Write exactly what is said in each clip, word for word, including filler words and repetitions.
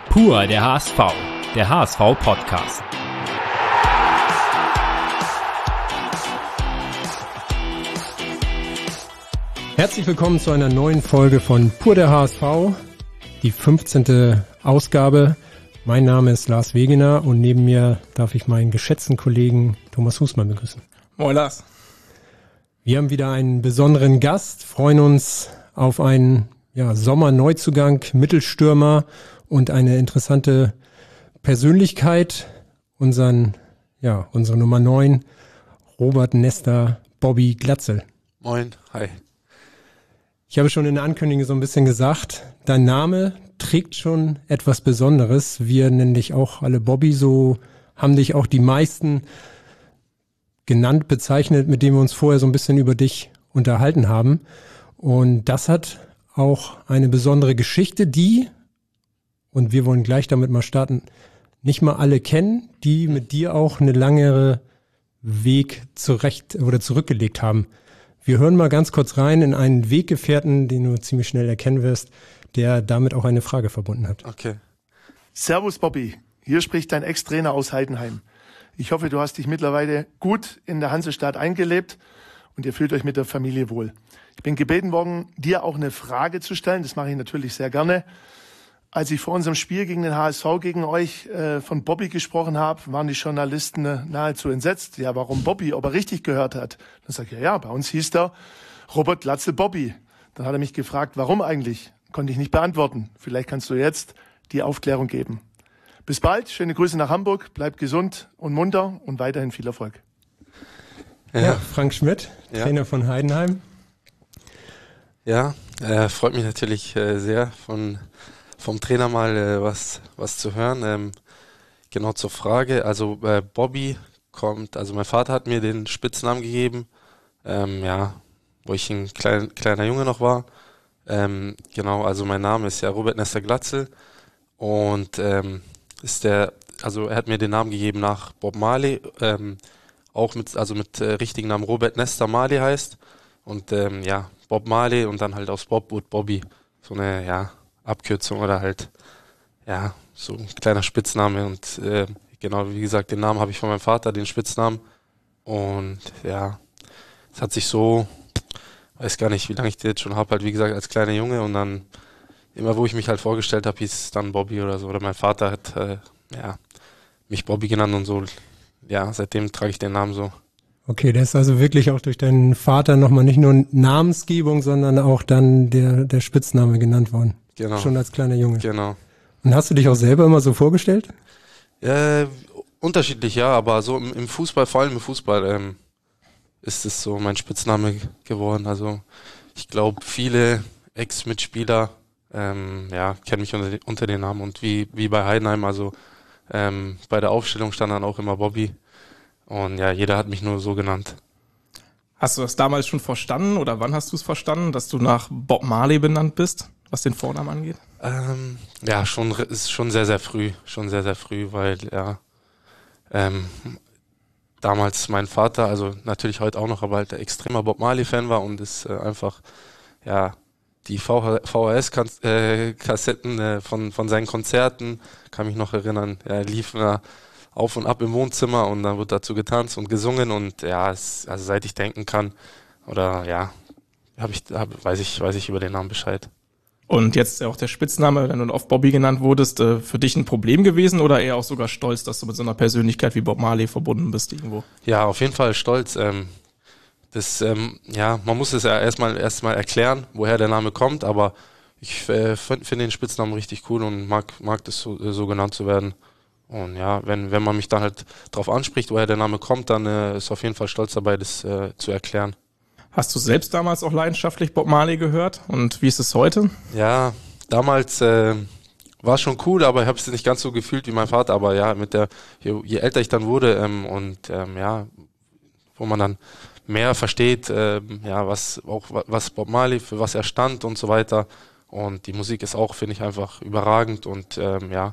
Pur der H S V, der H S V-Podcast. Herzlich willkommen zu einer neuen Folge von Pur der H S V, die fünfzehnte Ausgabe. Mein Name ist Lars Wegener und neben mir darf ich meinen geschätzten Kollegen Thomas Husmann begrüßen. Moin Lars. Wir haben wieder einen besonderen Gast, freuen uns auf einen ja, Sommerneuzugang, Mittelstürmer und eine interessante Persönlichkeit, unseren, ja, unsere Nummer neun, Robert Nesta Bobby Glatzel. Moin, hi. Ich habe schon in der Ankündigung so ein bisschen gesagt, dein Name trägt schon etwas Besonderes. Wir nennen dich auch alle Bobby, so haben dich auch die meisten genannt, bezeichnet, mit denen wir uns vorher so ein bisschen über dich unterhalten haben. Und das hat auch eine besondere Geschichte, die, und wir wollen gleich damit mal starten, nicht mal alle kennen, die mit dir auch eine langere Weg zurecht oder zurückgelegt haben. Wir hören mal ganz kurz rein in einen Weggefährten, den du ziemlich schnell erkennen wirst, der damit auch eine Frage verbunden hat. Okay. Servus Bobby, hier spricht dein Ex-Trainer aus Heidenheim. Ich hoffe, du hast dich mittlerweile gut in der Hansestadt eingelebt und ihr fühlt euch mit der Familie wohl. Ich bin gebeten worden, dir auch eine Frage zu stellen. Das mache ich natürlich sehr gerne. Als ich vor unserem Spiel gegen den H S V gegen euch äh, von Bobby gesprochen habe, waren die Journalisten äh, nahezu entsetzt. Ja, warum Bobby, ob er richtig gehört hat? Dann sage ich, ja, ja, bei uns hieß der Robert Glatzel Bobby. Dann hat er mich gefragt, warum eigentlich? Konnte ich nicht beantworten. Vielleicht kannst du jetzt die Aufklärung geben. Bis bald, schöne Grüße nach Hamburg, bleib gesund und munter und weiterhin viel Erfolg. Ja, ja Frank Schmidt, ja. Trainer von Heidenheim. Ja, äh, freut mich natürlich äh, sehr, von vom Trainer mal äh, was was zu hören. Ähm, genau zur Frage, also äh, Bobby kommt, also mein Vater hat mir den Spitznamen gegeben, ähm, ja, wo ich ein klein, kleiner Junge noch war. Ähm, genau, also mein Name ist ja Robert Nesta Glatzel und ähm, ist der, also er hat mir den Namen gegeben nach Bob Marley, ähm, auch mit, also mit äh, richtigen Namen Robert Nesta Marley heißt und ähm, ja, Bob Marley und dann halt aus Bob und Bobby, so eine, ja, Abkürzung oder halt, ja, so ein kleiner Spitzname und äh, genau, wie gesagt, den Namen habe ich von meinem Vater, den Spitznamen und ja, es hat sich so, weiß gar nicht, wie lange ich den jetzt schon habe, halt wie gesagt, als kleiner Junge und dann immer, wo ich mich halt vorgestellt habe, hieß es dann Bobby oder so. Oder mein Vater hat äh, ja, mich Bobby genannt und so. Ja, seitdem trage ich den Namen so. Okay, der ist also wirklich auch durch deinen Vater nochmal nicht nur Namensgebung, sondern auch dann der, der Spitzname genannt worden. Genau. Schon als kleiner Junge. Genau. Und hast du dich auch selber immer so vorgestellt? Äh, unterschiedlich, ja, aber so im, im Fußball, vor allem im Fußball, ähm, ist es so mein Spitzname geworden. Also ich glaube, viele Ex-Mitspieler Ähm, ja, kenne mich unter, unter den Namen und wie wie bei Heidenheim, also ähm, bei der Aufstellung stand dann auch immer Bobby und ja, jeder hat mich nur so genannt. Hast du das damals schon verstanden oder wann hast du es verstanden, dass du nach Bob Marley benannt bist, was den Vornamen angeht? Ähm, ja, schon ist schon sehr, sehr früh, schon sehr, sehr früh, weil ja ähm, damals mein Vater, also natürlich heute auch noch, aber halt der extremer Bob Marley-Fan war und ist äh, einfach, ja, die V H S-Kassetten äh, von von seinen Konzerten, kann mich noch erinnern, er lief äh, auf und ab im Wohnzimmer und dann wird dazu getanzt und gesungen und ja, es, also seit ich denken kann oder ja, hab ich, hab, weiß ich weiß ich über den Namen Bescheid. Und jetzt auch der Spitzname, wenn du oft Bobby genannt wurdest, äh, für dich ein Problem gewesen oder eher auch sogar stolz, dass du mit so einer Persönlichkeit wie Bob Marley verbunden bist irgendwo? Ja, auf jeden Fall stolz. Ähm, Das, ähm, ja, man muss es ja erstmal erstmal erklären, woher der Name kommt, aber ich äh, finde find den Spitznamen richtig cool und mag mag das so, so genannt zu werden. Und ja, wenn wenn man mich dann halt drauf anspricht, woher der Name kommt, dann äh, ist auf jeden Fall stolz dabei, das äh, zu erklären. Hast du selbst damals auch leidenschaftlich Bob Marley gehört und wie ist es heute? Ja, damals äh, war es schon cool, aber ich habe es nicht ganz so gefühlt wie mein Vater. Aber ja, mit der je, je älter ich dann wurde ähm, und ähm, ja, wo man dann mehr versteht, äh, ja, was auch was Bob Marley, für was er stand und so weiter. Und die Musik ist auch, finde ich, einfach überragend. Und ähm, ja,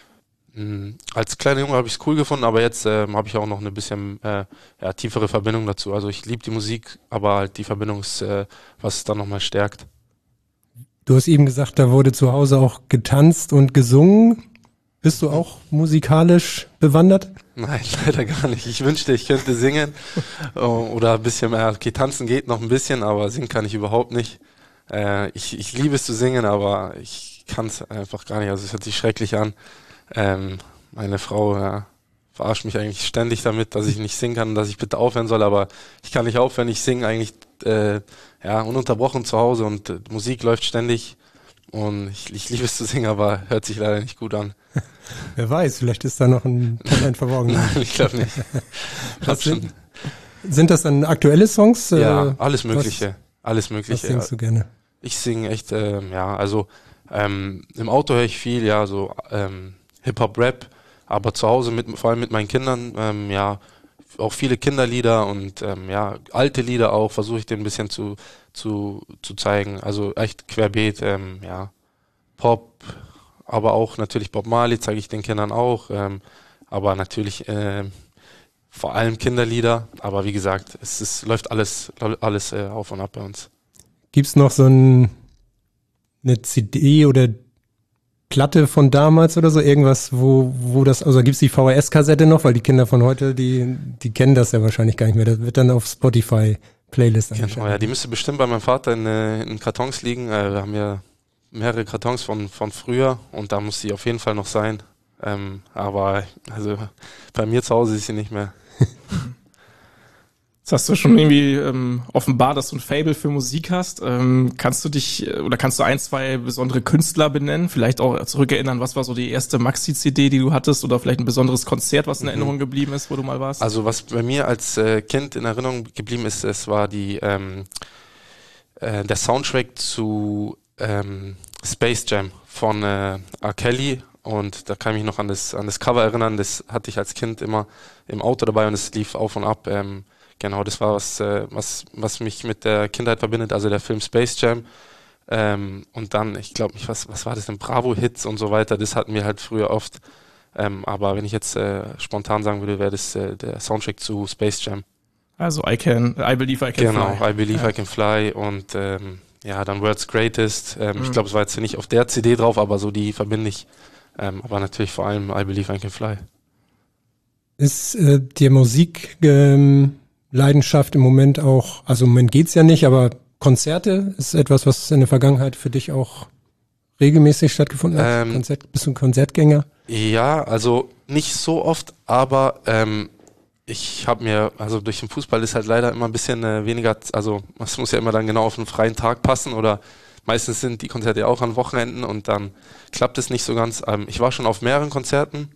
mh, als kleiner Junge habe ich es cool gefunden, aber jetzt ähm, habe ich auch noch eine bisschen äh, ja, tiefere Verbindung dazu. Also ich liebe die Musik, aber halt die Verbindung ist, äh, was es dann nochmal stärkt. Du hast eben gesagt, da wurde zu Hause auch getanzt und gesungen. Bist du auch musikalisch bewandert? Nein, leider gar nicht. Ich wünschte, ich könnte singen oder ein bisschen mehr. Okay, tanzen geht noch ein bisschen, aber singen kann ich überhaupt nicht. Äh, ich, ich liebe es zu singen, aber ich kann es einfach gar nicht. Also es hört sich schrecklich an. Ähm, meine Frau ja, verarscht mich eigentlich ständig damit, dass ich nicht singen kann, dass ich bitte aufhören soll, aber ich kann nicht aufhören. Ich singe eigentlich äh, ja, ununterbrochen zu Hause und äh, Musik läuft ständig. Und ich, ich liebe es zu singen, aber hört sich leider nicht gut an. Wer weiß, vielleicht ist da noch ein Talent verborgen. Nein, ich glaube nicht. Was sind, sind das dann aktuelle Songs? Ja, äh, alles Mögliche. Was, alles Mögliche. Was singst du gerne? Ich singe echt, ähm, ja, also ähm, im Auto höre ich viel, ja, so ähm, Hip-Hop-Rap, aber zu Hause, mit, vor allem mit meinen Kindern, ähm, ja, auch viele Kinderlieder und ähm, ja, alte Lieder auch, versuche ich denen ein bisschen zu, zu, zu zeigen. Also echt querbeet, ähm, ja, Pop, aber auch natürlich Bob Marley zeige ich den Kindern auch, ähm, aber natürlich äh, vor allem Kinderlieder, aber wie gesagt, es ist, läuft alles, alles äh, auf und ab bei uns. Gibt's noch so ein, eine C D oder Platte von damals oder so, irgendwas, wo, wo das, also gibt's die V H S-Kassette noch, weil die Kinder von heute, die, die kennen das ja wahrscheinlich gar nicht mehr. Das wird dann auf Spotify Playlist angeschaut. Genau, ja, die müsste bestimmt bei meinem Vater in, in Kartons liegen. Äh, wir haben ja mehrere Kartons von, von früher und da muss sie auf jeden Fall noch sein. Ähm, aber also bei mir zu Hause ist sie nicht mehr. Jetzt hast du schon irgendwie ähm, offenbar, dass du ein Faible für Musik hast. Ähm, kannst du dich oder kannst du ein, zwei besondere Künstler benennen? Vielleicht auch zurückerinnern, was war so die erste Maxi-C D, die du hattest, oder vielleicht ein besonderes Konzert, was in Erinnerung geblieben ist, wo du mal warst? Also was bei mir als äh, Kind in Erinnerung geblieben ist, es war die ähm, äh, der Soundtrack zu ähm, Space Jam von äh, R. Kelly. Und da kann ich mich noch an das an das Cover erinnern. Das hatte ich als Kind immer im Auto dabei und es lief auf und ab. Ähm, Genau, das war was, äh, was, was mich mit der Kindheit verbindet, also der Film Space Jam. Ähm, und dann, ich glaube nicht, was, was war das denn, Bravo-Hits und so weiter, das hatten wir halt früher oft. Ähm, aber wenn ich jetzt äh, spontan sagen würde, wäre das äh, der Soundtrack zu Space Jam. Also I can, I believe I can genau, fly. Genau, I believe ja. I can fly und ähm, ja, dann World's Greatest. Ähm, mhm. Ich glaube, es war jetzt nicht auf der C D drauf, aber so die verbinde ich. Ähm, aber natürlich vor allem I believe I can fly. Ist äh, die Musik ähm Leidenschaft im Moment auch, also im Moment geht's ja nicht, aber Konzerte ist etwas, was in der Vergangenheit für dich auch regelmäßig stattgefunden hat? Ähm, Konzert, bist du ein Konzertgänger? Ja, also nicht so oft, aber ähm, ich habe mir, also durch den Fußball ist halt leider immer ein bisschen äh, weniger, also es muss ja immer dann genau auf einen freien Tag passen oder meistens sind die Konzerte ja auch an Wochenenden und dann klappt es nicht so ganz. Ähm, ich war schon auf mehreren Konzerten.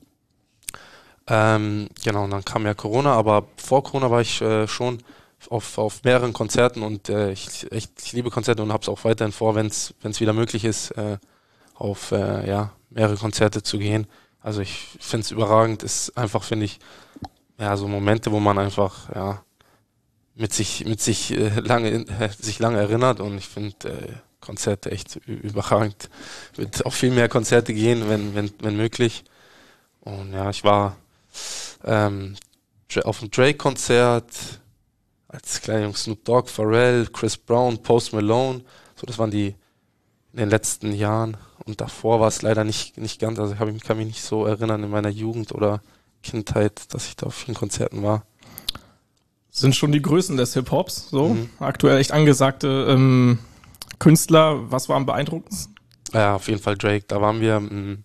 Ähm, genau, und dann kam ja Corona, aber vor Corona war ich äh, schon auf, auf mehreren Konzerten und äh, ich, echt, ich liebe Konzerte und habe es auch weiterhin vor, wenn es wieder möglich ist, äh, auf äh, ja, mehrere Konzerte zu gehen. Also ich finde es überragend, ist einfach, finde ich, ja, so Momente, wo man einfach ja mit sich mit sich äh, lange äh, sich lange erinnert und ich finde äh, Konzerte echt überragend. Wird auch viel mehr Konzerte gehen, wenn wenn wenn möglich. Und ja, ich war Ähm, auf dem Drake-Konzert als kleiner Junge, Snoop Dogg, Pharrell, Chris Brown, Post Malone, so das waren die in den letzten Jahren und davor war es leider nicht nicht ganz, also ich kann mich nicht so erinnern in meiner Jugend oder Kindheit, dass ich da auf vielen Konzerten war. Sind schon die Größen des Hip-Hops, so mhm. aktuell echt angesagte ähm, Künstler, was war am beeindruckendsten? Ja, auf jeden Fall Drake, da waren wir mh,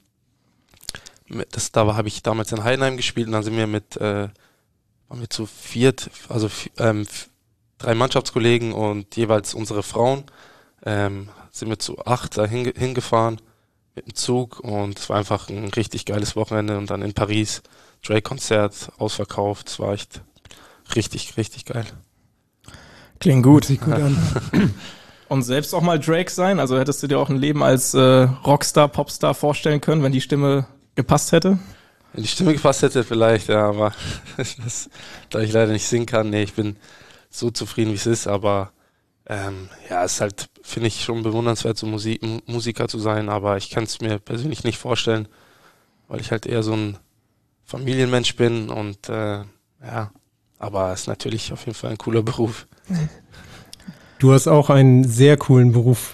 Das, da habe ich damals in Heidenheim gespielt und dann sind wir mit, äh, waren wir zu viert, also ähm, drei Mannschaftskollegen und jeweils unsere Frauen, ähm, sind wir zu acht da hinge- hingefahren mit dem Zug und es war einfach ein richtig geiles Wochenende und dann in Paris, Drake-Konzert, ausverkauft, es war echt richtig, richtig geil. Klingt gut. Sieht gut an. Und selbst auch mal Drake sein, also hättest du dir auch ein Leben als äh, Rockstar, Popstar vorstellen können, wenn die Stimme gepasst hätte? Wenn die Stimme gepasst hätte vielleicht, ja, aber das, da ich leider nicht singen kann, nee, ich bin so zufrieden, wie es ist, aber ähm, ja, es ist halt, finde ich, schon bewundernswert, so Musik, M- Musiker zu sein, aber ich kann es mir persönlich nicht vorstellen, weil ich halt eher so ein Familienmensch bin und äh, ja, aber es ist natürlich auf jeden Fall ein cooler Beruf. Du hast auch einen sehr coolen Beruf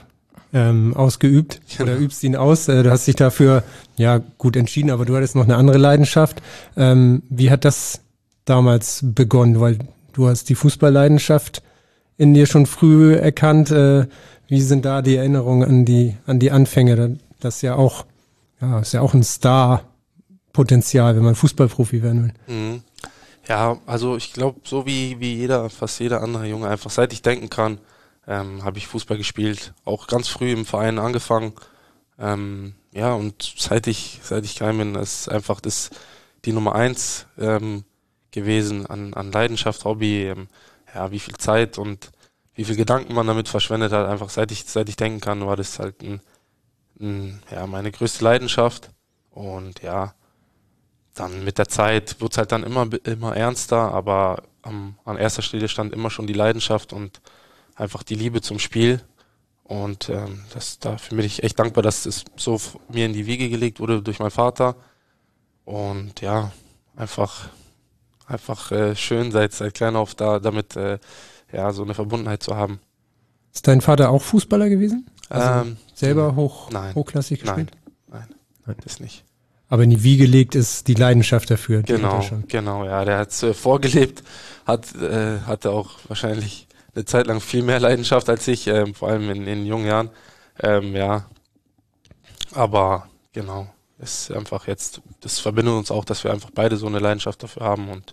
ähm, ausgeübt oder übst ihn aus. Äh, du hast dich dafür ja gut entschieden, aber du hattest noch eine andere Leidenschaft. Ähm, wie hat das damals begonnen? Weil du hast die Fußballleidenschaft in dir schon früh erkannt. Äh, wie sind da die Erinnerungen an die an die Anfänge? Das ist ja auch ja ist ja auch ein Star-Potenzial, wenn man Fußballprofi werden will. Mhm. Ja, also ich glaube, so wie wie jeder, fast jeder andere Junge, einfach seit ich denken kann, ähm, habe ich Fußball gespielt. Auch ganz früh im Verein angefangen. Ähm, ja, und seit ich seit ich klein bin, ist einfach das die Nummer eins ähm, gewesen an an Leidenschaft, Hobby. Ähm, ja, wie viel Zeit und wie viel Gedanken man damit verschwendet hat. Einfach seit ich seit ich denken kann, war das halt ein, ein, ja meine größte Leidenschaft. Und ja, dann mit der Zeit wurde es halt dann immer immer ernster, aber am, an erster Stelle stand immer schon die Leidenschaft und einfach die Liebe zum Spiel. Und ähm, das, dafür bin ich echt dankbar, dass es so f- mir in die Wiege gelegt wurde durch meinen Vater. Und ja, einfach einfach äh, schön seit seit klein auf da damit äh, ja so eine Verbundenheit zu haben. Ist dein Vater auch Fußballer gewesen? Also Ähm, selber hoch, nein. hochklassig gespielt? Nein, nein, Nein. das nicht. Aber in die Wiege gelegt ist die Leidenschaft dafür. Die hat Genau, er schon. genau, ja, der hat äh, vorgelebt, hat äh, hatte auch wahrscheinlich eine Zeit lang viel mehr Leidenschaft als ich, ähm, vor allem in, in jungen Jahren. Ähm, ja, aber genau, ist einfach jetzt, das verbindet uns auch, dass wir einfach beide so eine Leidenschaft dafür haben und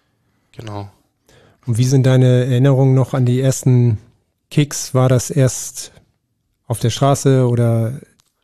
genau. Und wie sind deine Erinnerungen noch an die ersten Kicks? War das erst auf der Straße oder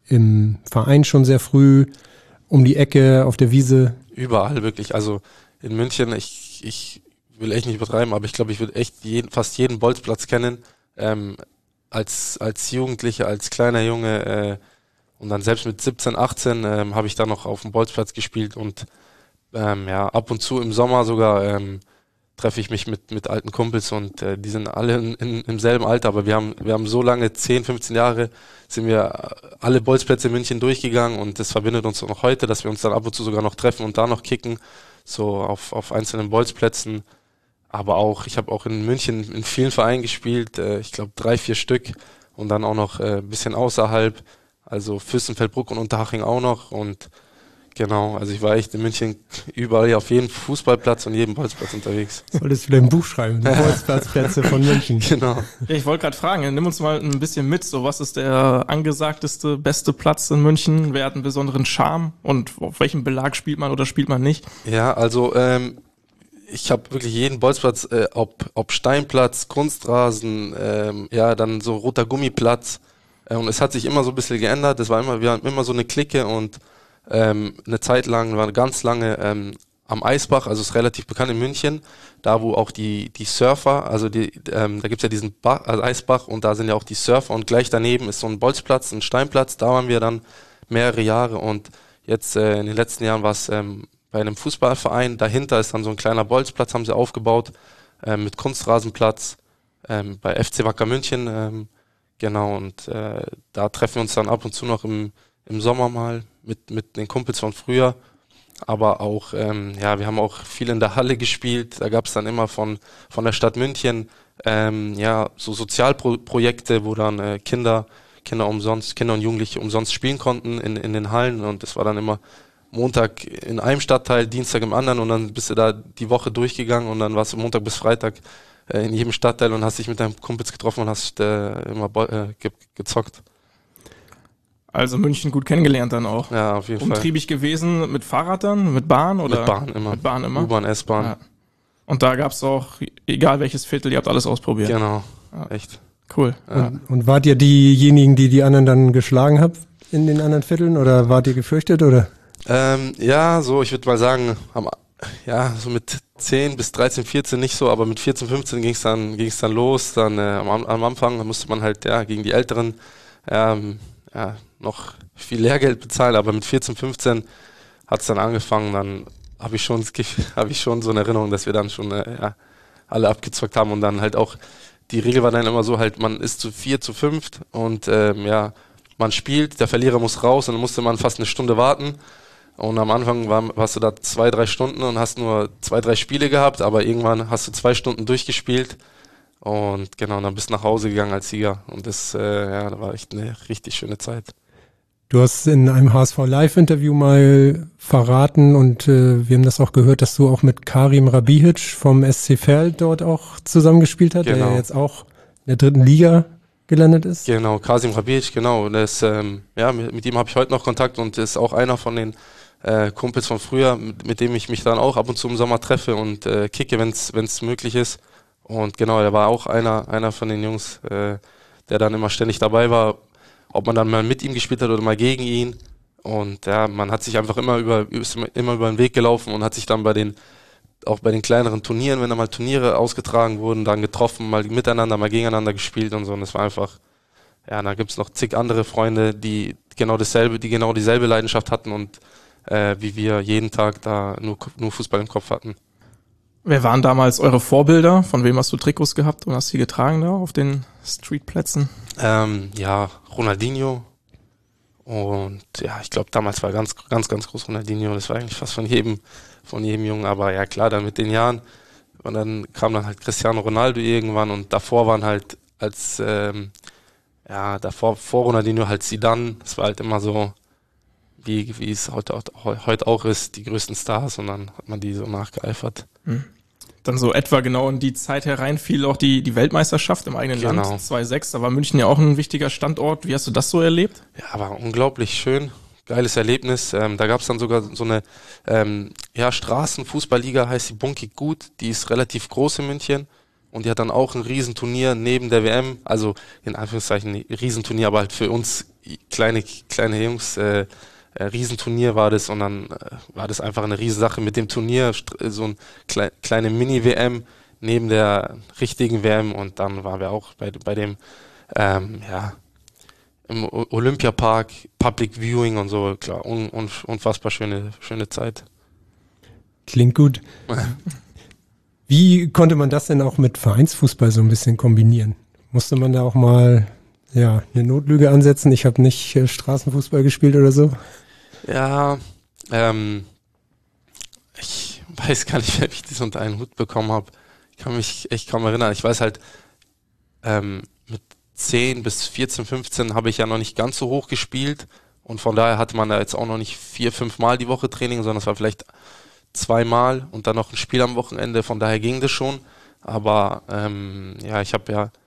im Verein schon sehr früh, um die Ecke, auf der Wiese? Überall wirklich, also in München, ich, ich will echt nicht übertreiben, aber ich glaube, ich würde echt jeden, fast jeden Bolzplatz kennen, ähm, als, als Jugendlicher, als kleiner Junge, äh, und dann selbst mit siebzehn, achtzehn ähm, habe ich dann noch auf dem Bolzplatz gespielt und ähm, ja, ab und zu im Sommer sogar ähm, treffe ich mich mit mit alten Kumpels und äh, die sind alle in, in, im selben Alter, aber wir haben wir haben so lange, zehn, fünfzehn Jahre, sind wir alle Bolzplätze in München durchgegangen und das verbindet uns noch heute, dass wir uns dann ab und zu sogar noch treffen und da noch kicken, so auf auf einzelnen Bolzplätzen. Aber auch, ich habe auch in München in vielen Vereinen gespielt, äh, ich glaube drei, vier Stück und dann auch noch äh, ein bisschen außerhalb, also Fürstenfeldbruck und Unterhaching auch noch und genau, also ich war echt in München überall auf jedem Fußballplatz und jedem Bolzplatz unterwegs. Solltest du wieder ein Buch schreiben, die Bolzplatzplätze von München. Genau. Ja, ich wollte gerade fragen, nimm uns mal ein bisschen mit. So, was ist der angesagteste, beste Platz in München? Wer hat einen besonderen Charme? Und auf welchem Belag spielt man oder spielt man nicht? Ja, also ähm, ich habe wirklich jeden Bolzplatz, äh, ob, ob Steinplatz, Kunstrasen, ähm, ja, dann so roter Gummiplatz. Äh, und es hat sich immer so ein bisschen geändert. Das war immer, wir hatten immer so eine Clique und ähm, eine Zeit lang, war ganz lange ähm, am Eisbach, also ist relativ bekannt in München, da wo auch die die Surfer, also die, ähm, da gibt's ja diesen Bach, also Eisbach und da sind ja auch die Surfer und gleich daneben ist so ein Bolzplatz, ein Steinplatz, da waren wir dann mehrere Jahre und jetzt äh, in den letzten Jahren war es ähm, bei einem Fußballverein, dahinter ist dann so ein kleiner Bolzplatz, haben sie aufgebaut, ähm, mit Kunstrasenplatz, ähm, bei F C Wacker München, ähm, genau, und äh, da treffen wir uns dann ab und zu noch im, im Sommer mal mit, mit den Kumpels von früher, aber auch, ähm, ja, wir haben auch viel in der Halle gespielt, da gab es dann immer von, von der Stadt München, ähm, ja, so Sozialprojekte, wo dann äh, Kinder, Kinder umsonst, Kinder und Jugendliche umsonst spielen konnten in, in den Hallen und das war dann immer Montag in einem Stadtteil, Dienstag im anderen und dann bist du da die Woche durchgegangen und dann warst du Montag bis Freitag äh, in jedem Stadtteil und hast dich mit deinen Kumpels getroffen und hast äh, immer bo- äh, ge- gezockt. Also München gut kennengelernt dann auch. Ja, auf jeden Fall. Umtriebig gewesen mit Fahrrad dann, mit Bahn oder? Mit Bahn immer. Mit Bahn immer. U-Bahn, S-Bahn. Ja. Und da gab's auch, egal welches Viertel, ihr habt alles ausprobiert. Genau, Ja. echt. Cool. Ja. Und, und wart ihr diejenigen, die die anderen dann geschlagen habt in den anderen Vierteln oder wart ihr gefürchtet oder? Ähm, ja, so, ich würde mal sagen, am, ja, so mit zehn bis dreizehn, vierzehn nicht so, aber mit vierzehn, fünfzehn ging es dann, ging's dann los. Dann äh, am, am Anfang musste man halt ja gegen die Älteren ähm, ja, noch viel Lehrgeld bezahlen, aber mit vierzehn, fünfzehn hat es dann angefangen. Dann habe ich schon, habe ich schon so eine Erinnerung, dass wir dann schon äh, ja, alle abgezockt haben und dann halt auch die Regel war dann immer so halt, man ist zu vier, zu fünft und ähm, ja, man spielt, der Verlierer muss raus und dann musste man fast eine Stunde warten. Und am Anfang war, warst du da zwei, drei Stunden und hast nur zwei, drei Spiele gehabt, aber irgendwann hast du zwei Stunden durchgespielt Und genau, dann bist du nach Hause gegangen als Sieger. Und das, äh, ja, da war echt eine richtig schöne Zeit. Du hast in einem H S V Live-Interview mal verraten und äh, wir haben das auch gehört, dass du auch mit Karim Rabihic vom S C Verl dort auch zusammengespielt hast, Genau. der ja jetzt auch in der dritten Liga gelandet ist. Genau, Kasim Rabic, genau. Das, ähm, ja, mit, mit ihm habe ich heute noch Kontakt und ist auch einer von den äh, Kumpels von früher, mit, mit dem ich mich dann auch ab und zu im Sommer treffe und äh, kicke, wenn es möglich ist. Und genau, er war auch einer, einer von den Jungs, äh, der dann immer ständig dabei war, ob man dann mal mit ihm gespielt hat oder mal gegen ihn. Und ja, man hat sich einfach immer über, ist immer über den Weg gelaufen und hat sich dann bei den, auch bei den kleineren Turnieren, wenn da mal Turniere ausgetragen wurden, dann getroffen, mal miteinander, mal gegeneinander gespielt und so. Und das war einfach, ja, da gibt's noch zig andere Freunde, die genau dasselbe, die genau dieselbe Leidenschaft hatten und äh, wie wir jeden Tag da nur, nur Fußball im Kopf hatten. Wer waren damals eure Vorbilder? Von wem hast du Trikots gehabt und hast sie getragen da auf den Streetplätzen? Ähm, ja, Ronaldinho. Und ja, ich glaube, damals war ganz, ganz, ganz groß Ronaldinho. Das war eigentlich fast von jedem, von jedem Jungen. Aber ja, klar, dann mit den Jahren. Und dann kam dann halt Cristiano Ronaldo irgendwann. Und davor waren halt als, ähm, ja, davor, vor Ronaldinho halt Zidane. Das war halt immer so, wie, wie es heute, heute auch ist, die größten Stars. Und dann hat man die so nachgeeifert. Hm. Dann so etwa genau in die Zeit herein fiel auch die, die Weltmeisterschaft im eigenen Genau. Land, zwei sechs. Da war München ja auch ein wichtiger Standort. Wie hast du das so erlebt? Ja, war unglaublich schön. Geiles Erlebnis. Ähm, da gab es dann sogar so eine ähm, ja, Straßenfußballliga, heißt die Bunky Gut. Die ist relativ groß in München. Und die hat dann auch ein Riesenturnier neben der W M. Also in Anführungszeichen ein Riesenturnier, aber halt für uns kleine, kleine Jungs äh, Äh, Riesenturnier war das und dann äh, war das einfach eine Riesensache mit dem Turnier, so eine klei kleine Mini-W M neben der richtigen W M und dann waren wir auch bei, bei dem, ähm, ja, im o Olympiapark, Public Viewing und so, klar, un un unfassbar schöne, schöne Zeit. Klingt gut. Wie konnte man das denn auch mit Vereinsfußball so ein bisschen kombinieren? Musste man da auch mal ja, eine Notlüge ansetzen? Ich habe nicht äh, Straßenfußball gespielt oder so. Ja, ähm, ich weiß gar nicht, wie ich das unter einen Hut bekommen habe. Ich kann mich echt kaum erinnern. Ich weiß halt, ähm, mit zehn bis vierzehn, fünfzehn habe ich ja noch nicht ganz so hoch gespielt und von daher hatte man da jetzt auch noch nicht vier, fünf Mal die Woche Training, sondern es war vielleicht zweimal und dann noch ein Spiel am Wochenende. Von daher ging das schon. Aber ähm, ja, ich habe ja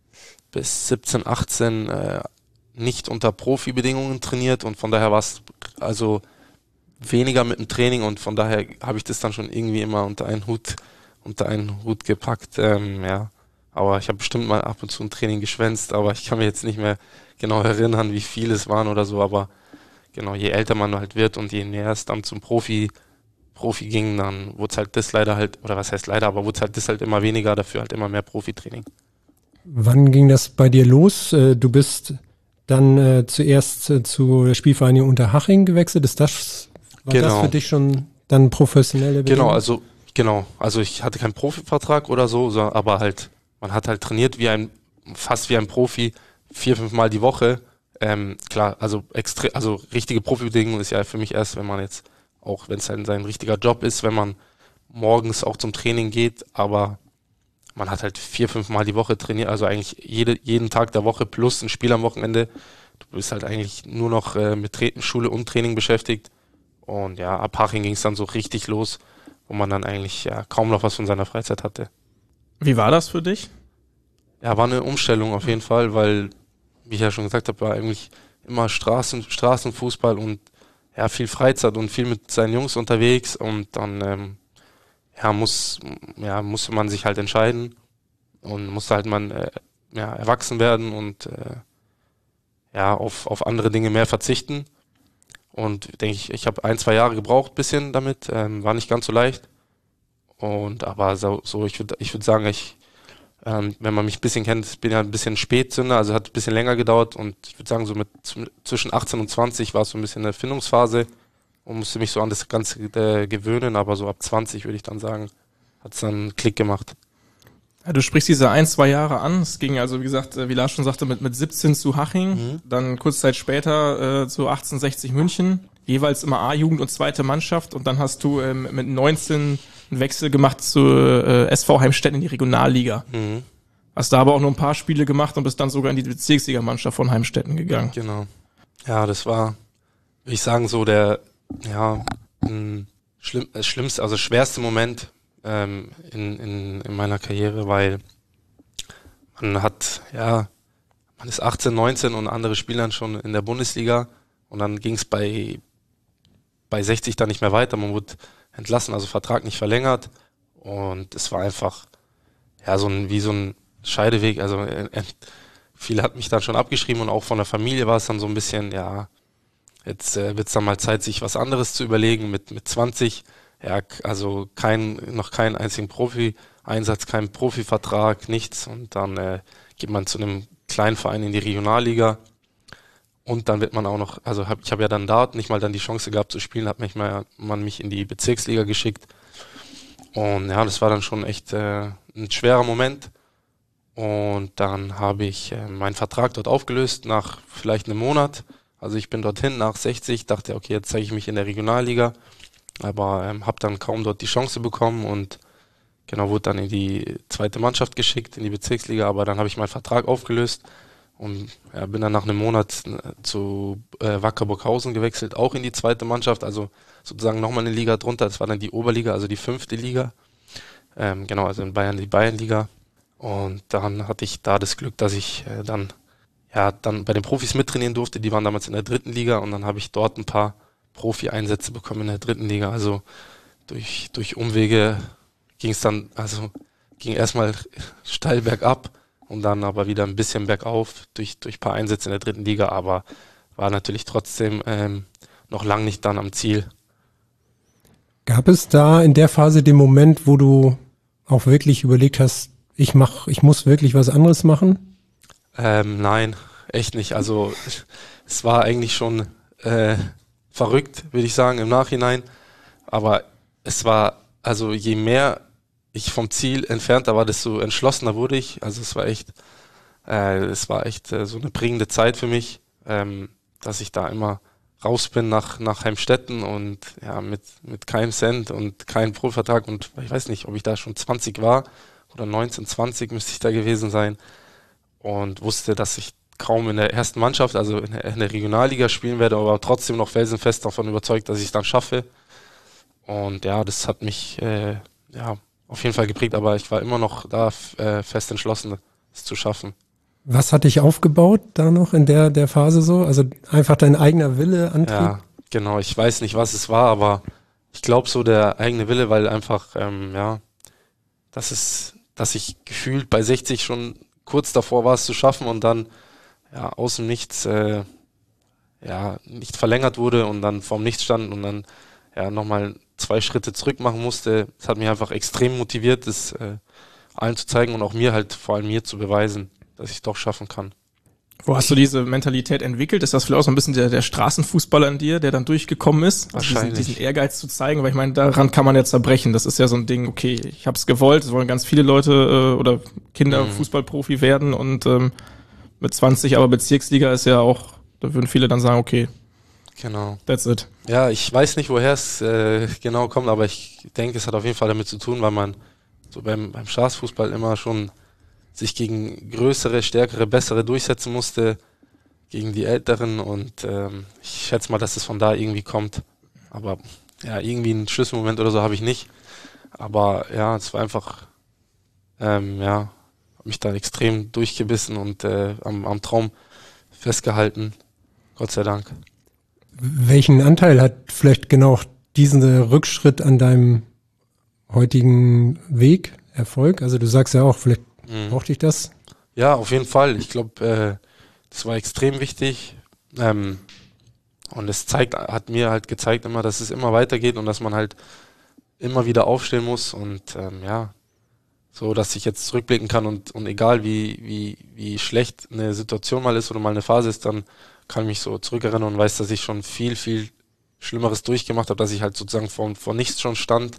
bis siebzehn, achtzehn äh, nicht unter Profibedingungen trainiert und von daher war es also weniger mit dem Training und von daher habe ich das dann schon irgendwie immer unter einen Hut unter einen Hut gepackt. Ähm, ja, aber ich habe bestimmt mal ab und zu ein Training geschwänzt, aber ich kann mich jetzt nicht mehr genau erinnern, wie viele es waren oder so, aber genau, je älter man halt wird und je näher es dann zum Profi Profi ging, dann wurde es halt das leider halt, oder was heißt leider, aber wurde es halt das halt immer weniger, dafür halt immer mehr Profitraining. Wann ging das bei dir los? Du bist dann äh, zuerst äh, zur Spielvereinigung Unterhaching gewechselt. Ist das, war Genau. das für dich schon dann professionelle Bedingung? Genau, also genau, also ich hatte keinen Profivertrag oder so, so, aber halt, man hat halt trainiert wie ein, fast wie ein Profi, vier, fünf Mal die Woche. Ähm, klar, also extrem, also richtige Profibedingungen ist ja für mich erst, wenn man jetzt, auch wenn es halt sein richtiger Job ist, wenn man morgens auch zum Training geht, aber man hat halt vier, fünf Mal die Woche trainiert, also eigentlich jede, jeden Tag der Woche plus ein Spiel am Wochenende. Du bist halt eigentlich nur noch äh, mit Tra- Schule und Training beschäftigt. Und ja, ab Haching ging es dann so richtig los, wo man dann eigentlich ja kaum noch was von seiner Freizeit hatte. Wie war das für dich? Ja, war eine Umstellung auf jeden Fall, weil, wie ich ja schon gesagt habe, war eigentlich immer Straßen, Straßenfußball und ja, viel Freizeit und viel mit seinen Jungs unterwegs und dann ähm, ja, muss, ja, musste man sich halt entscheiden und musste halt man äh, ja, erwachsen werden und äh, ja, auf, auf andere Dinge mehr verzichten. Und denke ich, ich habe ein, zwei Jahre gebraucht bisschen damit, ähm, war nicht ganz so leicht. Und aber so, so ich würde ich würde sagen, ich, ähm, wenn man mich ein bisschen kennt, ich bin ja ein bisschen Spätzünder, also hat ein bisschen länger gedauert und ich würde sagen, so mit zwischen achtzehn und zwanzig war es so ein bisschen eine Findungsphase. Und musste mich so an das Ganze äh, gewöhnen, aber so ab zwanzig würde ich dann sagen, hat es dann einen Klick gemacht. Ja, du sprichst diese ein, zwei Jahre an. Es ging also, wie gesagt, wie Lars schon sagte, mit, mit siebzehn zu Haching, mhm. dann kurz Zeit später äh, zu achtzehnhundertsechzig München, jeweils immer A-Jugend und zweite Mannschaft und dann hast du ähm, mit neunzehn einen Wechsel gemacht zu äh, S V Heimstetten in die Regionalliga. Mhm. Hast da aber auch nur ein paar Spiele gemacht und bist dann sogar in die Bezirksligamannschaft von Heimstetten gegangen. Genau. Ja, das war, würde ich sagen, so der, ja, ein schlimm, äh, schlimmste, also schwerste Moment ähm, in, in, in meiner Karriere, weil man hat, ja, man ist achtzehn, neunzehn und andere spielen dann schon in der Bundesliga und dann ging es bei, bei sechzig dann nicht mehr weiter. Man wurde entlassen, also Vertrag nicht verlängert und es war einfach, ja, so ein, wie so ein Scheideweg, also äh, viele hat mich dann schon abgeschrieben und auch von der Familie war es dann so ein bisschen, ja, jetzt äh, wird es dann mal Zeit, sich was anderes zu überlegen mit mit zwanzig, ja, also kein noch keinen einzigen Profi-Einsatz, kein Profivertrag, nichts und dann äh, geht man zu einem kleinen Verein in die Regionalliga und dann wird man auch noch, also hab, ich habe ja dann da nicht mal dann die Chance gehabt zu spielen, hat mich mal, man mich in die Bezirksliga geschickt und ja, das war dann schon echt äh, ein schwerer Moment. Und dann habe ich äh, meinen Vertrag dort aufgelöst nach vielleicht einem Monat. Also ich bin dorthin nach sechzig, dachte, okay, jetzt zeige ich mich in der Regionalliga, aber ähm, habe dann kaum dort die Chance bekommen und genau wurde dann in die zweite Mannschaft geschickt, in die Bezirksliga, aber dann habe ich meinen Vertrag aufgelöst und ja, bin dann nach einem Monat äh, zu äh, Wacker Burghausen gewechselt, auch in die zweite Mannschaft, also sozusagen nochmal eine Liga drunter, das war dann die Oberliga, also die fünfte Liga, ähm, genau, also in Bayern die Bayernliga. Und dann hatte ich da das Glück, dass ich äh, dann ja dann bei den Profis mittrainieren durfte. Die waren damals in der dritten Liga und dann habe ich dort ein paar Profi-Einsätze bekommen in der dritten Liga. Also durch durch Umwege ging es dann, also ging erstmal steil bergab und dann aber wieder ein bisschen bergauf durch durch ein paar Einsätze in der dritten Liga. Aber war natürlich trotzdem ähm, noch lang nicht dann am Ziel. Gab es da in der Phase den Moment, wo du auch wirklich überlegt hast, ich mach, ich muss wirklich was anderes machen? Ähm, nein, echt nicht. Also es war eigentlich schon äh, verrückt, würde ich sagen, im Nachhinein. Aber es war, also je mehr ich vom Ziel entfernter war, desto entschlossener wurde ich. Also es war echt, äh, es war echt äh, so eine prägende Zeit für mich, ähm, dass ich da immer raus bin nach nach Heimstetten und ja mit mit keinem Cent und keinem Profivertrag und ich weiß nicht, ob ich da schon zwanzig war. Oder neunzehn, zwanzig müsste ich da gewesen sein und wusste, dass ich kaum in der ersten Mannschaft, also in der, in der Regionalliga spielen werde, aber trotzdem noch felsenfest davon überzeugt, dass ich es dann schaffe. Und ja, das hat mich äh, ja auf jeden Fall geprägt, aber ich war immer noch da äh, fest entschlossen, es zu schaffen. Was hat dich aufgebaut da noch in der der Phase so? Also einfach dein eigener Wille, Antrieb? Ja, genau. Ich weiß nicht, was es war, aber ich glaube so der eigene Wille, weil einfach, ähm, ja, das ist dass ich gefühlt bei sechzig schon kurz davor war, es zu schaffen und dann ja aus dem Nichts äh, ja nicht verlängert wurde und dann vorm Nichts stand und dann ja nochmal zwei Schritte zurück machen musste. Das hat mich einfach extrem motiviert, das äh, allen zu zeigen und auch mir halt, vor allem mir zu beweisen, dass ich es doch schaffen kann. Wo hast du diese Mentalität entwickelt? Ist das vielleicht auch so ein bisschen der, der Straßenfußballer in dir, der dann durchgekommen ist? Also Wahrscheinlich. Diesen, diesen Ehrgeiz zu zeigen, weil ich meine, daran kann man ja zerbrechen. Das ist ja so ein Ding, okay, ich habe es gewollt, es wollen ganz viele Leute äh, oder Kinder Mhm. Fußballprofi werden und ähm, mit zwanzig aber Bezirksliga ist ja auch, da würden viele dann sagen, okay, Genau. that's it. Ja, ich weiß nicht, woher es äh, genau kommt, aber ich denke, es hat auf jeden Fall damit zu tun, weil man so beim, beim Straßenfußball immer schon sich gegen größere, stärkere, bessere durchsetzen musste, gegen die Älteren und ähm, ich schätze mal, dass es von da irgendwie kommt. Aber ja, irgendwie einen Schlüsselmoment oder so habe ich nicht. Aber ja, es war einfach, ähm, ja, habe mich da extrem durchgebissen und äh, am, am Traum festgehalten. Gott sei Dank. Welchen Anteil hat vielleicht genau diesen Rückschritt an deinem heutigen Weg, Erfolg? Also du sagst ja auch, vielleicht Mhm. brauchte ich das. Ja, auf jeden Fall. Ich glaube, äh, das war extrem wichtig. Ähm, und es zeigt, hat mir halt gezeigt immer, dass es immer weitergeht und dass man halt immer wieder aufstehen muss und ähm, ja, so, dass ich jetzt zurückblicken kann und, und egal wie, wie, wie schlecht eine Situation mal ist oder mal eine Phase ist, dann kann ich mich so zurückerinnern und weiß, dass ich schon viel, viel Schlimmeres durchgemacht habe, dass ich halt sozusagen vor, vor nichts schon stand.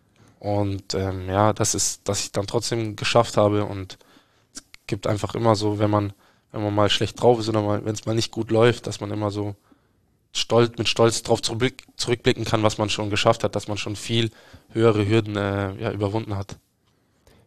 Und ähm, ja, das ist, dass ich dann trotzdem geschafft habe und es gibt einfach immer so, wenn man, wenn man mal schlecht drauf ist oder mal, wenn es mal nicht gut läuft, dass man immer so stolz, mit Stolz drauf zurück, zurückblicken kann, was man schon geschafft hat, dass man schon viel höhere Hürden äh, ja, überwunden hat.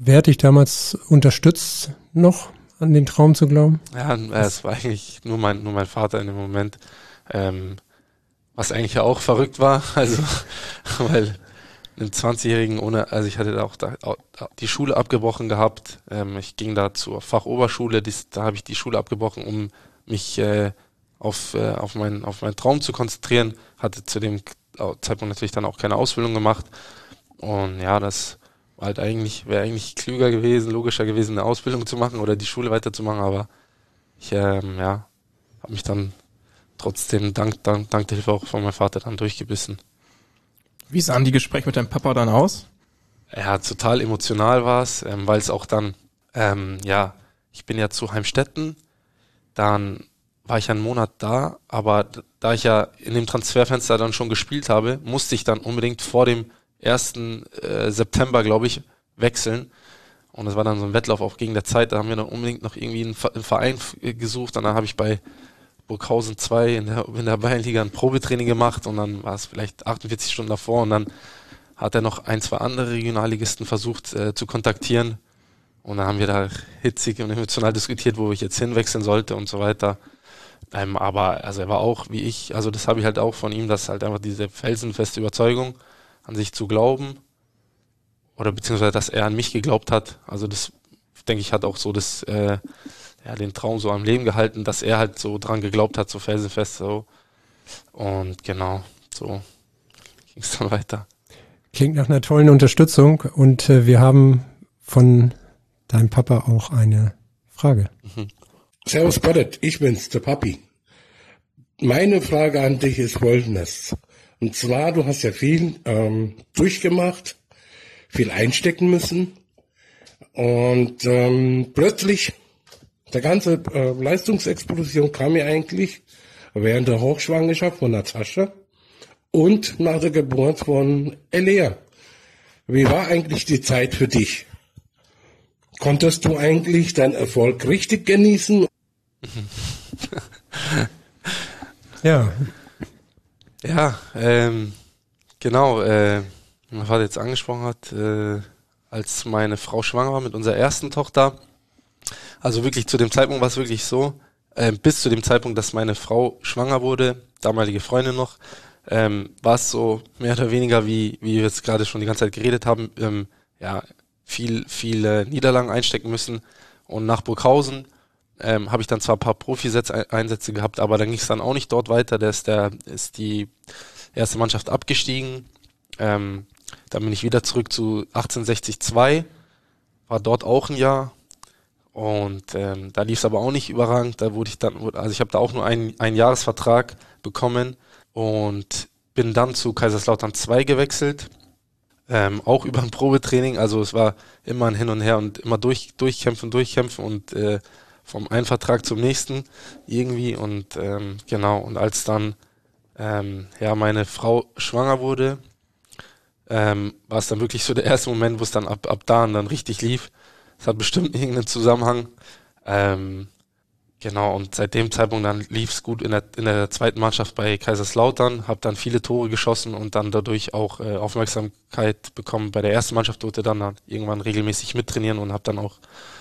Wer hat dich damals unterstützt, noch an den Traum zu glauben? Ja, äh, es war eigentlich nur mein, nur mein Vater in dem Moment, ähm, was eigentlich ja auch verrückt war, also, weil einem zwanzigjährigen ohne, also ich hatte da auch, da, auch die Schule abgebrochen gehabt, ähm, ich ging da zur Fachoberschule, dies, da habe ich die Schule abgebrochen, um mich äh, auf, äh, auf, mein, auf meinen Traum zu konzentrieren, hatte zu dem Zeitpunkt natürlich dann auch keine Ausbildung gemacht und ja, das war halt eigentlich, wäre eigentlich klüger gewesen, logischer gewesen, eine Ausbildung zu machen oder die Schule weiterzumachen, aber ich, ähm, ja, habe mich dann trotzdem dank, dank, dank der Hilfe auch von meinem Vater dann durchgebissen. Wie sahen die Gespräche mit deinem Papa dann aus? Ja, total emotional war es, ähm, weil es auch dann, ähm, ja, ich bin ja zu Heimstetten, dann war ich einen Monat da, aber da ich ja in dem Transferfenster dann schon gespielt habe, musste ich dann unbedingt vor dem ersten Äh, September, glaube ich, wechseln. Und das war dann so ein Wettlauf auch gegen der Zeit. Da haben wir dann unbedingt noch irgendwie einen Verein gesucht. Und dann habe ich bei Burghausen zwei in der, in der Bayernliga ein Probetraining gemacht. Und dann war es vielleicht achtundvierzig Stunden davor. Und dann hat er noch ein, zwei andere Regionalligisten versucht äh, zu kontaktieren. Und dann haben wir da hitzig und emotional diskutiert, wo ich jetzt hinwechseln sollte und so weiter. Ähm, aber also er war auch wie ich, also das habe ich halt auch von ihm, dass halt einfach diese felsenfeste Überzeugung an sich zu glauben oder beziehungsweise, dass er an mich geglaubt hat. Also das, denke ich, hat auch so das, äh, ja, den Traum so am Leben gehalten, dass er halt so dran geglaubt hat, so felsenfest so. Und genau, so ging es dann weiter. Klingt nach einer tollen Unterstützung und äh, wir haben von deinem Papa auch eine Frage. Mhm. Servus Gottet, ich bin's, der Papi. Meine Frage an dich ist folgendes. Und zwar, du hast ja viel ähm, durchgemacht, viel einstecken müssen und ähm, plötzlich, der ganze äh, Leistungsexplosion kam ja eigentlich während der Hochschwangerschaft von Natascha und nach der Geburt von Elea. Wie war eigentlich die Zeit für dich? Konntest du eigentlich deinen Erfolg richtig genießen? Ja. Ja, ähm, genau, äh, wie mein Vater jetzt angesprochen hat, äh, als meine Frau schwanger war mit unserer ersten Tochter, also wirklich zu dem Zeitpunkt war es wirklich so, äh, bis zu dem Zeitpunkt, dass meine Frau schwanger wurde, damalige Freundin noch, ähm, war es so mehr oder weniger, wie, wie wir jetzt gerade schon die ganze Zeit geredet haben, ähm, ja, viel, viele Niederlagen einstecken müssen und nach Burghausen Ähm, habe ich dann zwar ein paar Profi-Einsätze gehabt, aber dann ging es dann auch nicht dort weiter. Da ist, der, ist die erste Mannschaft abgestiegen. Ähm, dann bin ich wieder zurück zu achtzehnhundertsechzig zwei, war dort auch ein Jahr. Und ähm, da lief es aber auch nicht überragend. Da wurde ich dann, also ich habe da auch nur einen, einen Jahresvertrag bekommen und bin dann zu Kaiserslautern zwei gewechselt. Ähm, auch über ein Probetraining. Also es war immer ein Hin und Her und immer durch, durchkämpfen, durchkämpfen und äh, vom einen Vertrag zum nächsten irgendwie und ähm, genau, und als dann ähm, ja meine Frau schwanger wurde, ähm, war es dann wirklich so der erste Moment, wo es dann ab, ab da und dann richtig lief. Es hat bestimmt irgendeinen Zusammenhang. Ähm, genau, und seit dem Zeitpunkt dann lief es gut in der, in der zweiten Mannschaft bei Kaiserslautern, habe dann viele Tore geschossen und dann dadurch auch äh, Aufmerksamkeit bekommen bei der ersten Mannschaft, durfte dann, dann irgendwann regelmäßig mittrainieren und habe dann auch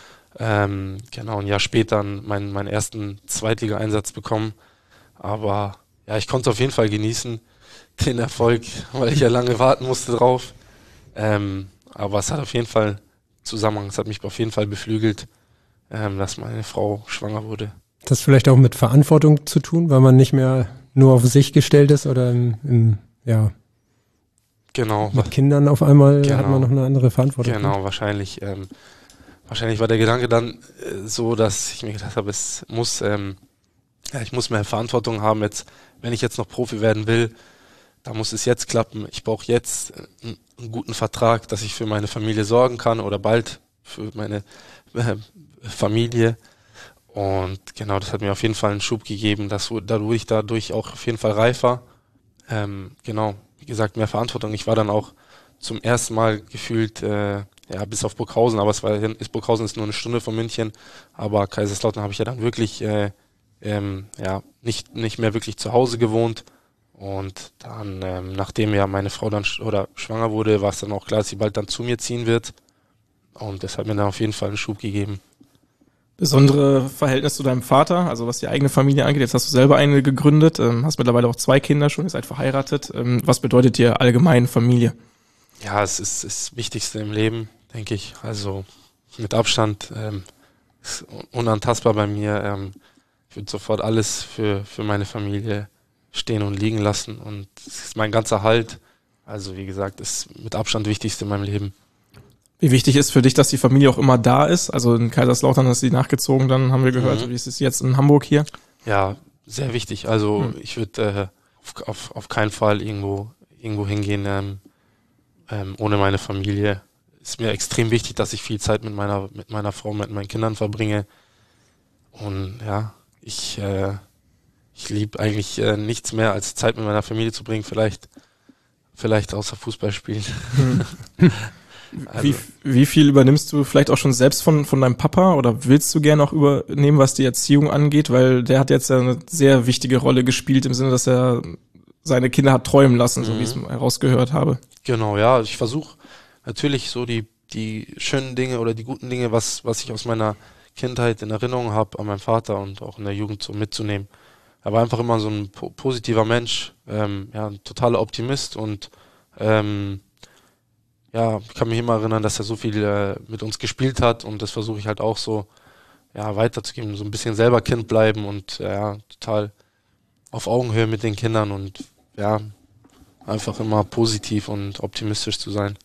Ähm, genau, ein Jahr später meinen, meinen ersten Zweitliga-Einsatz bekommen. Aber ja, ich konnte es auf jeden Fall genießen, den Erfolg, weil ich ja lange warten musste drauf. Ähm, aber es hat auf jeden Fall Zusammenhang, es hat mich auf jeden Fall beflügelt, ähm, dass meine Frau schwanger wurde. Das vielleicht auch mit Verantwortung zu tun, weil man nicht mehr nur auf sich gestellt ist oder im, im ja, genau. mit Kindern auf einmal genau. hat man noch eine andere Verantwortung. Genau, wahrscheinlich. Ähm, Wahrscheinlich war der Gedanke dann äh, so, dass ich mir gedacht habe, es muss, ähm, ja, ich muss mehr Verantwortung haben jetzt, wenn ich jetzt noch Profi werden will, da muss es jetzt klappen. Ich brauche jetzt einen, einen guten Vertrag, dass ich für meine Familie sorgen kann oder bald für meine äh, Familie. Und genau, das hat mir auf jeden Fall einen Schub gegeben, dass da wurde ich dadurch auch auf jeden Fall reifer. Ähm, genau, wie gesagt, mehr Verantwortung. Ich war dann auch zum ersten Mal gefühlt äh, ja, bis auf Burghausen, aber es war, ist, Burghausen ist nur eine Stunde von München, aber Kaiserslautern habe ich ja dann wirklich äh, ähm, ja, nicht, nicht mehr wirklich zu Hause gewohnt und dann, ähm, nachdem ja meine Frau dann sch- oder schwanger wurde, war es dann auch klar, dass sie bald dann zu mir ziehen wird Und das hat mir dann auf jeden Fall einen Schub gegeben. Besondere Verhältnis zu deinem Vater, also was die eigene Familie angeht. Jetzt hast du selber eine gegründet, ähm, hast mittlerweile auch zwei Kinder schon, ihr seid verheiratet. Ähm, was bedeutet dir allgemein Familie? Ja, es ist das Wichtigste im Leben, denke ich. Also mit Abstand ähm, ist unantastbar bei mir. Ähm, ich würde sofort alles für, für meine Familie stehen und liegen lassen. Und es ist mein ganzer Halt. Also wie gesagt, ist mit Abstand das Wichtigste in meinem Leben. Wie wichtig ist für dich, dass die Familie auch immer da ist? Also in Kaiserslautern ist sie nachgezogen, dann haben wir gehört, Mhm. wie ist es jetzt in Hamburg hier? Ja, sehr wichtig. Also Mhm. ich würde äh, auf, auf, auf keinen Fall irgendwo, irgendwo hingehen ähm, ähm, ohne meine Familie. Ist mir extrem wichtig, dass ich viel Zeit mit meiner, mit meiner Frau, mit meinen Kindern verbringe. Und ja, ich, äh, ich liebe eigentlich äh, nichts mehr, als Zeit mit meiner Familie zu bringen. Vielleicht, vielleicht außer Fußball spielen. Also, Wie, wie viel übernimmst du vielleicht auch schon selbst von, von deinem Papa oder willst du gerne auch übernehmen, was die Erziehung angeht? Weil der hat jetzt ja eine sehr wichtige Rolle gespielt im Sinne, dass er seine Kinder hat träumen lassen, so wie ich es herausgehört habe. Genau, ja. Ich versuche natürlich so die, die schönen Dinge oder die guten Dinge, was, was ich aus meiner Kindheit in Erinnerung habe, an meinen Vater und auch in der Jugend so mitzunehmen. Er war einfach immer so ein po- positiver Mensch, ähm, ja, ein totaler Optimist und ähm, ja, ich kann mich immer erinnern, dass er so viel äh, mit uns gespielt hat und das versuche ich halt auch so ja, weiterzugeben, so ein bisschen selber Kind bleiben und ja, total auf Augenhöhe mit den Kindern und ja, einfach immer positiv und optimistisch zu sein.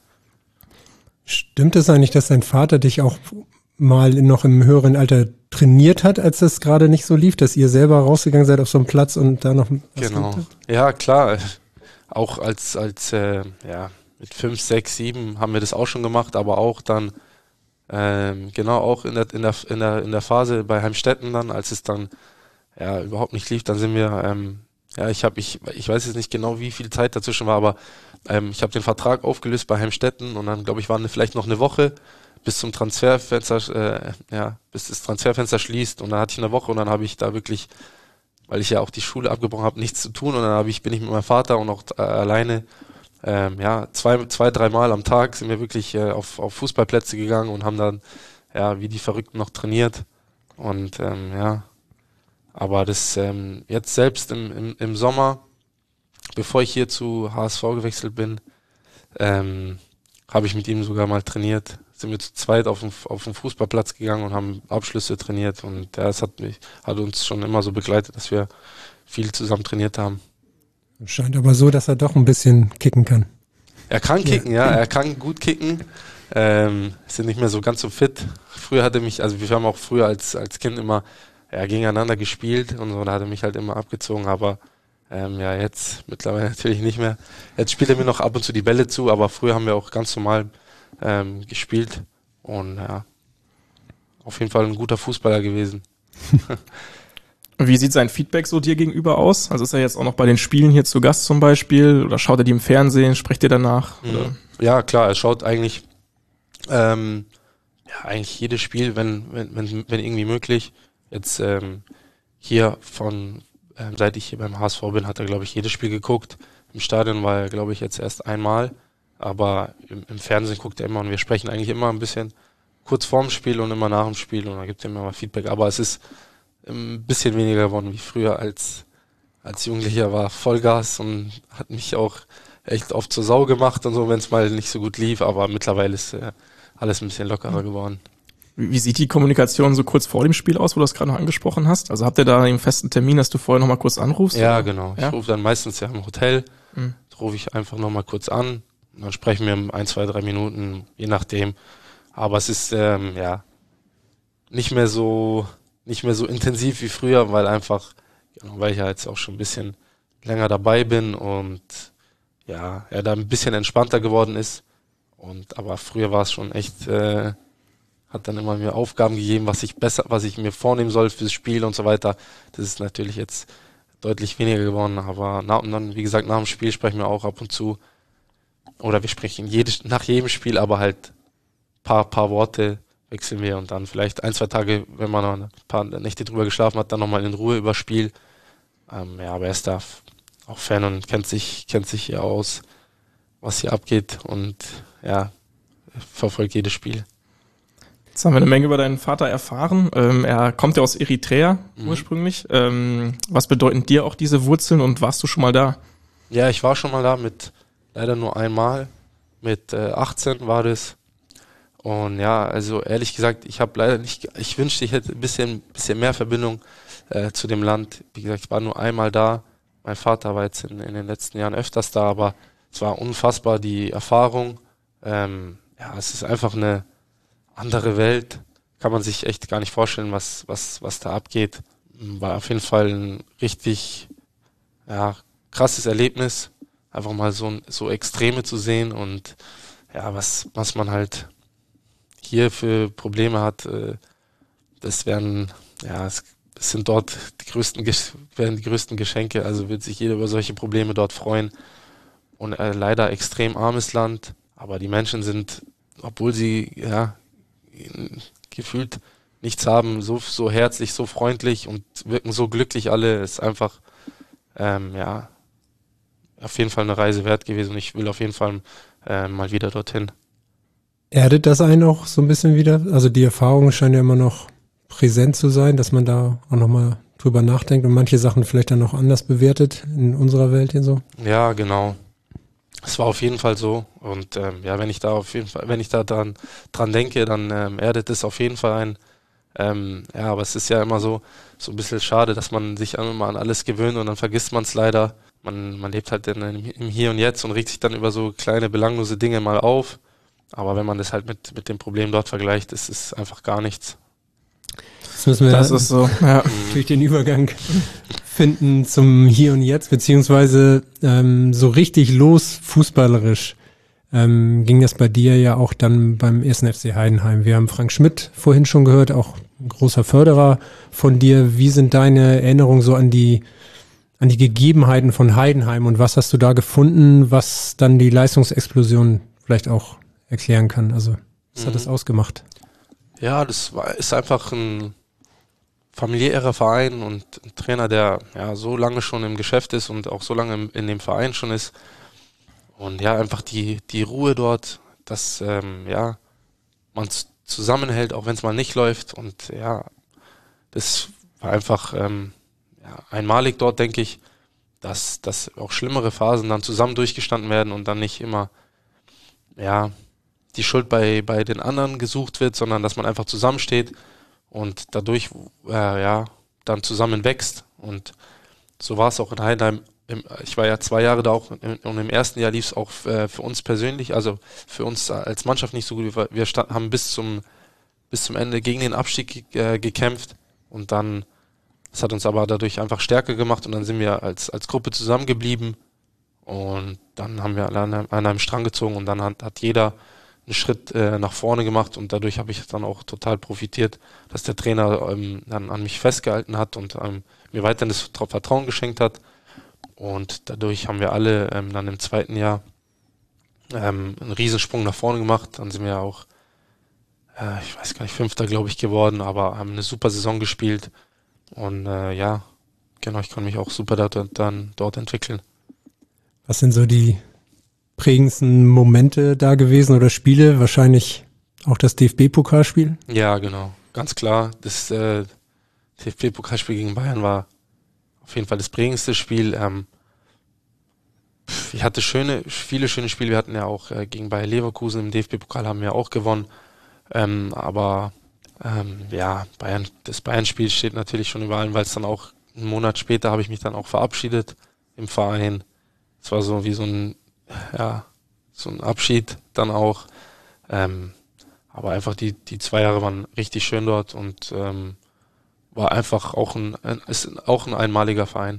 Stimmt es eigentlich, dass dein Vater dich auch mal noch im höheren Alter trainiert hat, als das gerade nicht so lief, dass ihr selber rausgegangen seid auf so einen Platz und da noch was Genau. geübt habt? Ja, klar. Auch als, als äh, ja, mit fünf, sechs, sieben haben wir das auch schon gemacht, aber auch dann, ähm, genau, auch in der, in der, in der, in der Phase bei Heimstetten dann, als es dann ja überhaupt nicht lief, dann sind wir, ähm, ja, ich habe, ich, ich weiß jetzt nicht genau, wie viel Zeit dazwischen war, aber ähm, ich habe den Vertrag aufgelöst bei Heimstetten und dann, glaube ich, waren vielleicht noch eine Woche bis zum Transferfenster, äh, ja, bis das Transferfenster schließt und dann hatte ich eine Woche und dann habe ich da wirklich, weil ich ja auch die Schule abgebrochen habe, nichts zu tun und dann habe ich, bin ich mit meinem Vater und auch äh, alleine Ähm, ja, zwei, zwei, dreimal am Tag sind wir wirklich äh, auf, auf Fußballplätze gegangen und haben dann, ja, wie die Verrückten noch trainiert. Und ähm, ja, aber das ähm, jetzt selbst im, im, im Sommer, bevor ich hier zu H S V gewechselt bin, ähm, habe ich mit ihm sogar mal trainiert. Sind wir zu zweit auf den, auf den Fußballplatz gegangen und haben Abschlüsse trainiert. Und ja, es hat mich, hat uns schon immer so begleitet, dass wir viel zusammen trainiert haben. Scheint aber so, dass er doch ein bisschen kicken kann. Er kann kicken, ja, er kann gut kicken. Ähm, ist ja nicht mehr so ganz so fit. Früher hatte mich, also wir haben auch früher als, als Kind immer ja, gegeneinander gespielt und so, da hat er mich halt immer abgezogen, aber ähm, ja, jetzt mittlerweile natürlich nicht mehr. Jetzt spielt er mir noch ab und zu die Bälle zu, aber früher haben wir auch ganz normal ähm, gespielt und ja, auf jeden Fall ein guter Fußballer gewesen. Wie sieht sein Feedback so dir gegenüber aus? Also ist er jetzt auch noch bei den Spielen hier zu Gast zum Beispiel? Oder schaut er die im Fernsehen? Spricht ihr danach? Oder? Ja, klar, er schaut eigentlich, ähm, ja, eigentlich jedes Spiel, wenn, wenn, wenn, wenn irgendwie möglich. Jetzt ähm, hier von, ähm, seit ich hier beim H S V bin, hat er, glaube ich, jedes Spiel geguckt. Im Stadion war er, glaube ich, jetzt erst einmal. Aber im, im Fernsehen guckt er immer und wir sprechen eigentlich immer ein bisschen kurz vorm Spiel und immer nach dem Spiel und da gibt er immer mal Feedback. Aber es ist ein bisschen weniger geworden wie früher als, als Jugendlicher, war Vollgas und hat mich auch echt oft zur Sau gemacht und so, wenn es mal nicht so gut lief, aber mittlerweile ist äh, alles ein bisschen lockerer geworden. Wie, wie sieht die Kommunikation so kurz vor dem Spiel aus, wo du das gerade noch angesprochen hast? Also habt ihr da einen festen Termin, dass du vorher nochmal kurz anrufst? Ja, oder? genau. Ja? Ich rufe dann meistens ja im Hotel, Mhm. rufe ich einfach nochmal kurz an und dann sprechen wir um ein, zwei, drei Minuten, je nachdem. Aber es ist ähm, ja nicht mehr so nicht mehr so intensiv wie früher, weil einfach, genau, weil ich ja jetzt auch schon ein bisschen länger dabei bin und ja, er da ein bisschen entspannter geworden ist. Und aber früher war es schon echt, äh, hat dann immer mir Aufgaben gegeben, was ich besser, was ich mir vornehmen soll fürs Spiel und so weiter. Das ist natürlich jetzt deutlich weniger geworden, aber na, und dann, wie gesagt, nach dem Spiel sprechen wir auch ab und zu. Oder wir sprechen jedes, nach jedem Spiel, aber halt paar, paar Worte wechseln wir und dann vielleicht ein, zwei Tage, wenn man noch ein paar Nächte drüber geschlafen hat, dann nochmal in Ruhe über Spiel. Ähm, ja, aber er ist da auch Fan und kennt sich, kennt sich hier aus, was hier abgeht und ja, verfolgt jedes Spiel. Jetzt haben wir eine Menge über deinen Vater erfahren. Ähm, er kommt ja aus Eritrea mhm. ursprünglich. Ähm, was bedeuten dir auch diese Wurzeln und warst du schon mal da? Ja, ich war schon mal da, mit leider nur einmal. Mit äh, achtzehn war das. Und ja, also ehrlich gesagt, ich habe leider nicht, ich wünschte, ich hätte ein bisschen, bisschen mehr Verbindung äh, zu dem Land. Wie gesagt, ich war nur einmal da. Mein Vater war jetzt in, in den letzten Jahren öfters da, aber es war unfassbar, die Erfahrung. Ähm, ja, es ist einfach eine andere Welt, kann man sich echt gar nicht vorstellen, was, was, was da abgeht. War auf jeden Fall ein richtig, ja, krasses Erlebnis, einfach mal so, so Extreme zu sehen und ja, was, was man halt hier für Probleme hat, äh, das werden, ja, es, es sind dort die größten, werden die größten Geschenke, also wird sich jeder über solche Probleme dort freuen. Und äh, leider extrem armes Land, aber die Menschen sind, obwohl sie, ja, gefühlt nichts haben, so, so herzlich, so freundlich und wirken so glücklich alle, ist einfach, ähm, ja, auf jeden Fall eine Reise wert gewesen und ich will auf jeden Fall äh, mal wieder dorthin. Erdet das einen auch so ein bisschen wieder? Also die Erfahrung scheint ja immer noch präsent zu sein, dass man da auch nochmal drüber nachdenkt und manche Sachen vielleicht dann noch anders bewertet in unserer Welt hier so. Ja, genau. Es war auf jeden Fall so und ähm, ja, wenn ich da auf jeden Fall, wenn ich da dran, dran denke, dann ähm, erdet es auf jeden Fall ein. Ähm, ja, aber es ist ja immer so, so ein bisschen schade, dass man sich immer an alles gewöhnt und dann vergisst man es leider. Man, man lebt halt in, im Hier und Jetzt und regt sich dann über so kleine belanglose Dinge mal auf. Aber wenn man das halt mit, mit dem Problem dort vergleicht, ist es einfach gar nichts. Jetzt müssen wir das ist so, ja. durch den Übergang finden zum Hier und Jetzt, beziehungsweise ähm, so richtig los fußballerisch ähm, ging das bei dir ja auch dann beim ersten F C Heidenheim. Wir haben Frank Schmidt vorhin schon gehört, auch ein großer Förderer von dir. Wie sind deine Erinnerungen so an die an die Gegebenheiten von Heidenheim und was hast du da gefunden, was dann die Leistungsexplosion vielleicht auch erklären kann? Also was mhm. hat das ausgemacht? Ja, das war, ist einfach ein familiärer Verein und ein Trainer, der ja so lange schon im Geschäft ist und auch so lange in, in dem Verein schon ist. Und ja, einfach die, die Ruhe dort, dass ähm, ja, man zusammenhält, auch wenn es mal nicht läuft. Und ja, das war einfach ähm, ja, einmalig dort, denke ich, dass, dass auch schlimmere Phasen dann zusammen durchgestanden werden und dann nicht immer ja, die Schuld bei, bei den anderen gesucht wird, sondern dass man einfach zusammensteht und dadurch äh, ja, dann zusammen wächst. Und so war es auch in Heidenheim. Ich war ja zwei Jahre da auch und im ersten Jahr lief es auch äh, für uns persönlich, also für uns als Mannschaft nicht so gut. Wir stand, haben bis zum, bis zum Ende gegen den Abstieg äh, gekämpft und dann, das hat uns aber dadurch einfach stärker gemacht und dann sind wir als, als Gruppe zusammengeblieben und dann haben wir alle an einem, an einem Strang gezogen und dann hat, hat jeder einen Schritt äh, nach vorne gemacht und dadurch habe ich dann auch total profitiert, dass der Trainer ähm, dann an mich festgehalten hat und ähm, mir weiterhin das Vertrauen geschenkt hat. Und dadurch haben wir alle ähm, dann im zweiten Jahr ähm, einen Riesensprung nach vorne gemacht. Dann sind wir auch, äh, ich weiß gar nicht, Fünfter, glaube ich, geworden, aber haben eine super Saison gespielt. Und äh, ja, genau, ich konnte mich auch super dort, dann dort entwickeln. Was sind so die prägendsten Momente da gewesen oder Spiele? Wahrscheinlich auch das D F B-Pokalspiel? Ja, genau, ganz klar. Das äh, D F B-Pokalspiel gegen Bayern war auf jeden Fall das prägendste Spiel. Ähm, ich hatte schöne, viele schöne Spiele. Wir hatten ja auch äh, gegen Bayer Leverkusen im D F B-Pokal haben wir auch gewonnen. Ähm, aber ähm, ja, Bayern, das Bayern-Spiel steht natürlich schon über allem, weil es dann auch einen Monat später habe ich mich dann auch verabschiedet im Verein. Es war so wie so ein, ja, so ein Abschied dann auch. Ähm, aber einfach die, die zwei Jahre waren richtig schön dort und ähm, war einfach auch ein, ein, ist auch ein einmaliger Verein.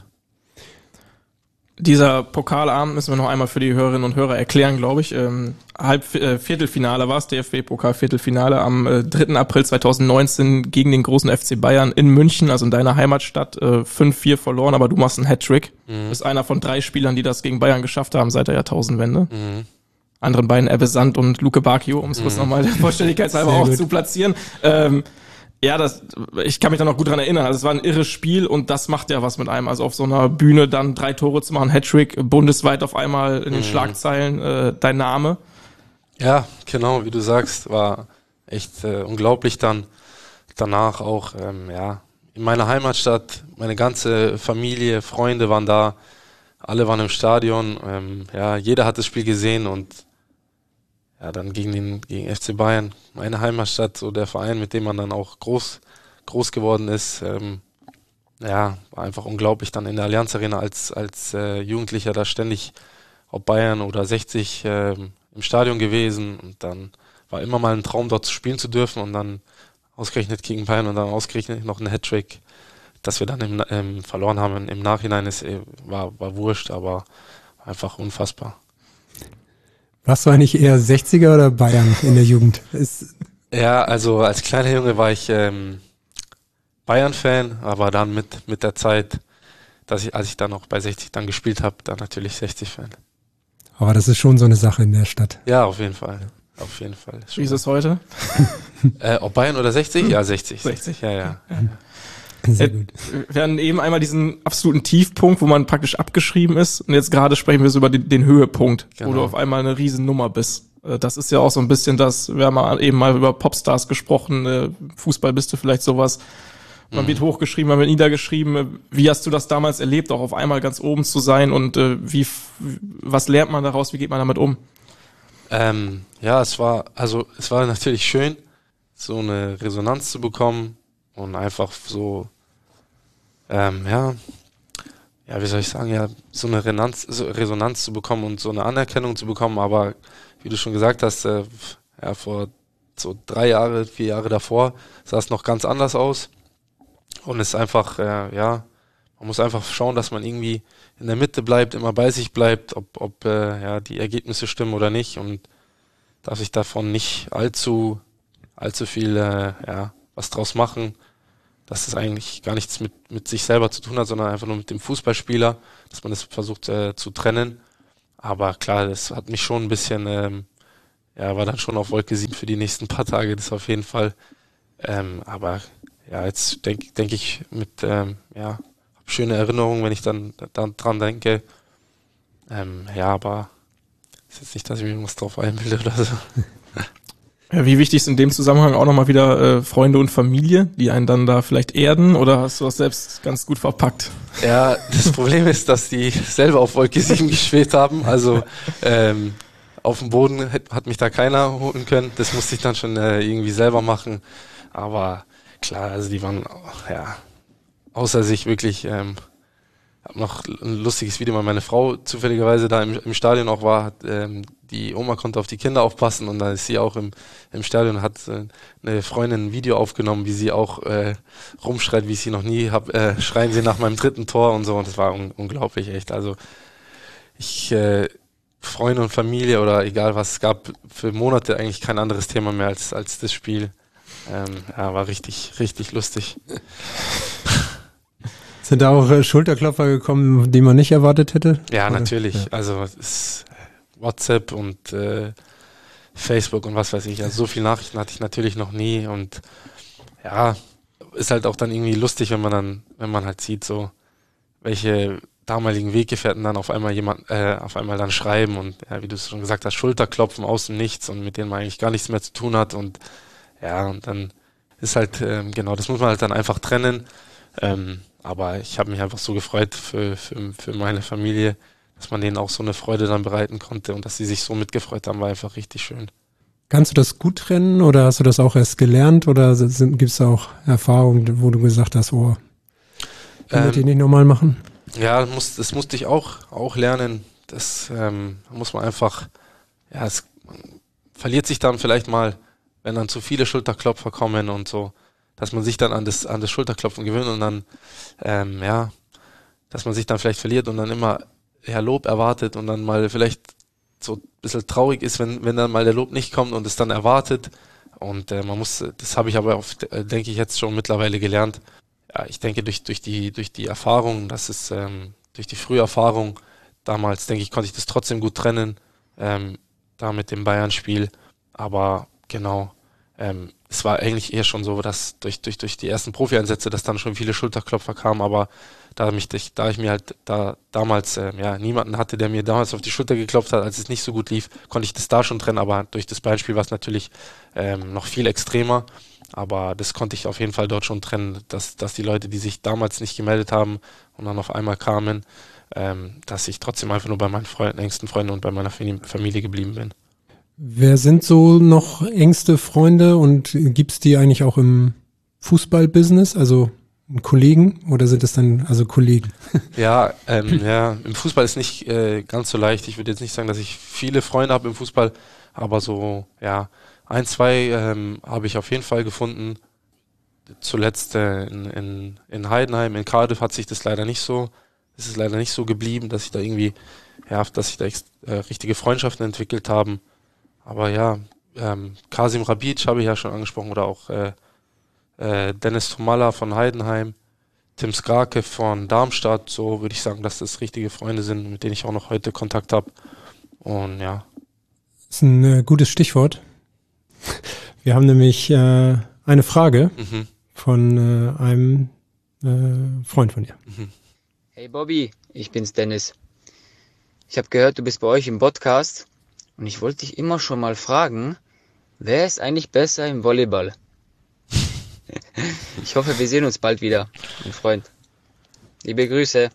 Dieser Pokalabend müssen wir noch einmal für die Hörerinnen und Hörer erklären, glaube ich. Ähm, Halb, äh, Viertelfinale war es, D F B-Pokal-Viertelfinale am äh, dritten April zweitausendneunzehn gegen den großen F C Bayern in München, also in deiner Heimatstadt, äh, fünf vier verloren, aber du machst einen Hattrick. Mhm. Du bist einer von drei Spielern, die das gegen Bayern geschafft haben seit der Jahrtausendwende. Mhm. Anderen beiden Ebbe Sand und Luke Bacchio, um es kurz mhm. nochmal der Vollständigkeitshalber auch zu platzieren. Ähm, Ja, das, ich kann mich da noch gut dran erinnern. Also es war ein irres Spiel und das macht ja was mit einem. Also auf so einer Bühne dann drei Tore zu machen, Hattrick, bundesweit auf einmal in den mhm. Schlagzeilen, äh, dein Name. Ja, genau, wie du sagst, war echt äh, unglaublich dann. Danach auch, ähm, ja, in meiner Heimatstadt, meine ganze Familie, Freunde waren da, alle waren im Stadion, ähm, ja, jeder hat das Spiel gesehen und ja, dann gegen den gegen F C Bayern, meine Heimatstadt, so der Verein, mit dem man dann auch groß groß geworden ist, ähm, ja, war einfach unglaublich dann in der Allianz Arena als als äh, Jugendlicher da ständig, ob Bayern oder sechzig ähm, im Stadion gewesen und dann war immer mal ein Traum, dort spielen zu dürfen und dann ausgerechnet gegen Bayern und dann ausgerechnet noch ein Hattrick, dass wir dann im, ähm, verloren haben im Nachhinein, ist, war, war wurscht, aber einfach unfassbar. Warst du eigentlich eher sechziger oder Bayern in der Jugend? Ist Ja, also als kleiner Junge war ich ähm, Bayern-Fan, aber dann mit mit der Zeit, dass ich, als ich dann auch bei sechzig dann gespielt habe, dann natürlich sechzig-Fan. Aber das ist schon so eine Sache in der Stadt. Ja, auf jeden Fall. Auf jeden Fall. Wie ist es heute? Äh, ob Bayern oder sechzig? Ja, sechzig. sechzig. Ja, ja. Sehr Äh, gut. Wir hatten eben einmal diesen absoluten Tiefpunkt, wo man praktisch abgeschrieben ist. Und jetzt gerade sprechen wir so über den, den Höhepunkt, Genau. wo du auf einmal eine Riesennummer bist. Äh, Das ist ja auch so ein bisschen das, wir haben mal eben mal über Popstars gesprochen, äh, Fußball bist du vielleicht sowas. Man Mhm. wird hochgeschrieben, man wird niedergeschrieben. Wie hast du das damals erlebt, auch auf einmal ganz oben zu sein und äh, wie, f- was lernt man daraus, wie geht man damit um? Ähm, ja, es war, also es war natürlich schön, so eine Resonanz zu bekommen und einfach so, ähm, ja, ja, wie soll ich sagen, ja, so eine Resonanz, so Resonanz zu bekommen und so eine Anerkennung zu bekommen, aber wie du schon gesagt hast, äh, ja, vor so drei Jahre, vier Jahre davor sah es noch ganz anders aus und es ist einfach, äh, ja, man muss einfach schauen, dass man irgendwie in der Mitte bleibt, immer bei sich bleibt, ob, ob äh, ja, die Ergebnisse stimmen oder nicht und darf sich davon nicht allzu, allzu viel äh, ja, was draus machen, dass das eigentlich gar nichts mit, mit sich selber zu tun hat, sondern einfach nur mit dem Fußballspieler, dass man das versucht äh, zu trennen. Aber klar, das hat mich schon ein bisschen, ähm, ja, war dann schon auf Wolke sieben für die nächsten paar Tage, das auf jeden Fall. Ähm, aber ja, jetzt denke denk ich mit, ähm, ja, hab schöne Erinnerungen, wenn ich dann, dann dran denke. Ähm, ja, aber ist jetzt nicht, dass ich mir irgendwas drauf einbilde oder so. Ja, wie wichtig ist in dem Zusammenhang auch nochmal wieder äh, Freunde und Familie, die einen dann da vielleicht erden, oder hast du das selbst ganz gut verpackt? Ja, das Problem ist, dass die selber auf Wolke sieben geschwebt haben. Also ähm, auf dem Boden hat, hat mich da keiner holen können. Das musste ich dann schon äh, irgendwie selber machen. Aber klar, also die waren ja außer sich wirklich. Ähm, hab noch ein lustiges Video, weil meine Frau zufälligerweise da im, im Stadion auch war. Hat, ähm, die Oma konnte auf die Kinder aufpassen und da ist sie auch im, im Stadion, hat äh, eine Freundin ein Video aufgenommen, wie sie auch äh, rumschreit, wie ich sie noch nie hab, äh, schreien sie nach meinem dritten Tor und so und das war un unglaublich echt. Also ich, äh, Freunde und Familie oder egal was, es gab für Monate eigentlich kein anderes Thema mehr als, als das Spiel. Ähm, ja, war richtig, richtig lustig. Sind da auch äh, Schulterklopfer gekommen, die man nicht erwartet hätte? Ja, Oder? natürlich. Ja. Also es ist WhatsApp und äh, Facebook und was weiß ich. Also so viele Nachrichten hatte ich natürlich noch nie und ja, ist halt auch dann irgendwie lustig, wenn man dann, wenn man halt sieht, so welche damaligen Weggefährten dann auf einmal jemand, äh, auf einmal dann schreiben und ja, wie du es schon gesagt hast, Schulterklopfen aus dem Nichts und mit denen man eigentlich gar nichts mehr zu tun hat und ja, und dann ist halt, ähm, genau, das muss man halt dann einfach trennen. Ähm, aber ich habe mich einfach so gefreut für, für, für meine Familie, dass man denen auch so eine Freude dann bereiten konnte und dass sie sich so mitgefreut haben, war einfach richtig schön. Kannst du das gut trennen oder hast du das auch erst gelernt oder gibt es auch Erfahrungen, wo du gesagt hast, oh, das möchte ich nicht nochmal machen? Ja, das, muss, das musste ich auch, auch lernen. Das ähm, muss man einfach, ja, es man verliert sich dann vielleicht mal, wenn dann zu viele Schulterklopfer kommen und so, dass man sich dann an das, an das Schulterklopfen gewöhnt und dann, ähm, ja, dass man sich dann vielleicht verliert und dann immer ja, Lob erwartet und dann mal vielleicht so ein bisschen traurig ist, wenn, wenn dann mal der Lob nicht kommt und es dann erwartet. Und äh, man muss, das habe ich aber, oft, äh, denke ich, jetzt schon mittlerweile gelernt. Ja, ich denke, durch, durch die, durch die Erfahrung, das ist, ähm, durch die frühe Erfahrung damals, denke ich, konnte ich das trotzdem gut trennen, ähm, da mit dem Bayern-Spiel. Aber genau, ähm, es war eigentlich eher schon so, dass durch, durch, durch die ersten Profi-Einsätze, dass dann schon viele Schulterklopfer kamen, aber da mich, da ich mir halt da damals ähm, ja niemanden hatte, der mir damals auf die Schulter geklopft hat, als es nicht so gut lief, konnte ich das da schon trennen, aber durch das Beinspiel war es natürlich ähm, noch viel extremer, aber das konnte ich auf jeden Fall dort schon trennen, dass, dass die Leute, die sich damals nicht gemeldet haben und dann auf einmal kamen, ähm, dass ich trotzdem einfach nur bei meinen Freunden, engsten Freunden und bei meiner Familie geblieben bin. Wer sind so noch engste Freunde und gibt's die eigentlich auch im Fußballbusiness, also Kollegen oder sind es dann also Kollegen? Ja, ähm, ja, im Fußball ist nicht äh, ganz so leicht. Ich würde jetzt nicht sagen, dass ich viele Freunde habe im Fußball, aber so, ja, ein, zwei ähm, habe ich auf jeden Fall gefunden. Zuletzt äh, in, in, in Heidenheim, in Cardiff hat sich das leider nicht so, es ist leider nicht so geblieben, dass ich da irgendwie, ja, dass sich da äh, richtige Freundschaften entwickelt haben. Aber ja, ähm, Kasim Rabic habe ich ja schon angesprochen oder auch äh, äh, Dennis Tomalla von Heidenheim, Tim Skrake von Darmstadt, so würde ich sagen, dass das richtige Freunde sind, mit denen ich auch noch heute Kontakt habe. Und ja. Das ist ein äh, gutes Stichwort. Wir haben nämlich äh, eine Frage Mhm. von äh, einem äh, Freund von dir. Mhm. Hey Bobby, ich bin's Dennis. Ich habe gehört, du bist bei euch im Podcast und ich wollte dich immer schon mal fragen, wer ist eigentlich besser im Volleyball? Ich hoffe, wir sehen uns bald wieder, mein Freund. Liebe Grüße.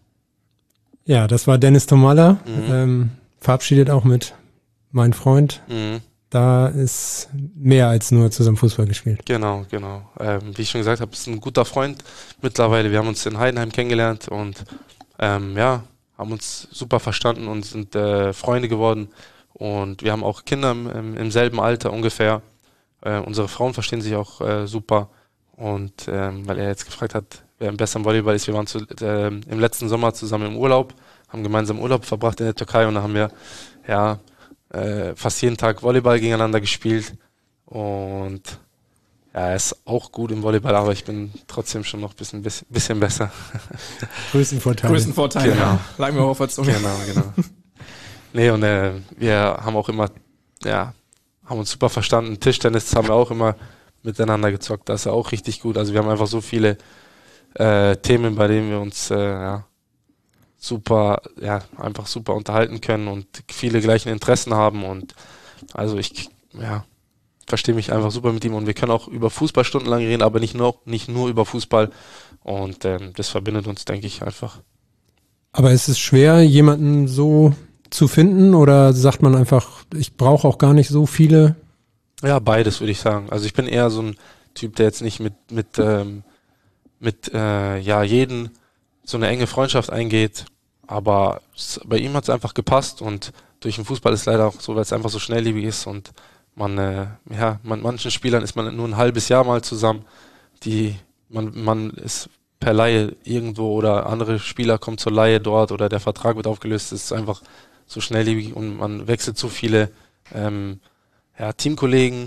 Ja, das war Dennis Tomalla, Mhm. ähm, verabschiedet auch mit mein Freund. Mhm. Da ist mehr als nur zusammen Fußball gespielt. Genau, genau. Ähm, wie ich schon gesagt habe, ist ein guter Freund mittlerweile. Wir haben uns in Heidenheim kennengelernt und ähm, ja, haben uns super verstanden und sind äh, Freunde geworden. Und wir haben auch Kinder im, im, im selben Alter ungefähr. Äh, unsere Frauen verstehen sich auch äh, super. Und ähm, weil er jetzt gefragt hat, wer am besten im Volleyball ist, wir waren zu, äh, im letzten Sommer zusammen im Urlaub, haben gemeinsam Urlaub verbracht in der Türkei und da haben wir ja äh, fast jeden Tag Volleyball gegeneinander gespielt. Und ja, er ist auch gut im Volleyball, aber ich bin trotzdem schon noch ein bisschen, bisschen, bisschen besser. Größenvorteile. Größenvorteil, Genau. ja. Lag mir auf der Zunge. Genau, genau. Nee, und äh, wir haben auch immer, ja, haben uns super verstanden. Tischtennis haben wir auch immer miteinander gezockt, das ist ja auch richtig gut. Also wir haben einfach so viele äh, Themen, bei denen wir uns äh, ja, super, ja, einfach super unterhalten können und viele gleichen Interessen haben und also ich, ja, verstehe mich einfach super mit ihm und wir können auch über Fußball stundenlang reden, aber nicht nur, nicht nur über Fußball und ähm, das verbindet uns, denke ich, einfach. Aber ist es schwer, jemanden so zu finden oder sagt man einfach, ich brauche auch gar nicht so viele? Ja, beides würde ich sagen. Also ich bin eher so ein Typ, der jetzt nicht mit mit ähm, mit äh, ja jeden so eine enge Freundschaft eingeht, aber es, bei ihm hat es einfach gepasst und durch den Fußball ist es leider auch so, weil es einfach so schnelllebig ist und man äh, ja, man manchen Spielern ist man nur ein halbes Jahr mal zusammen, die man man ist per Leihe irgendwo oder andere Spieler kommen zur Leihe dort oder der Vertrag wird aufgelöst, es ist einfach so schnelllebig und man wechselt so viele ähm, ja, Teamkollegen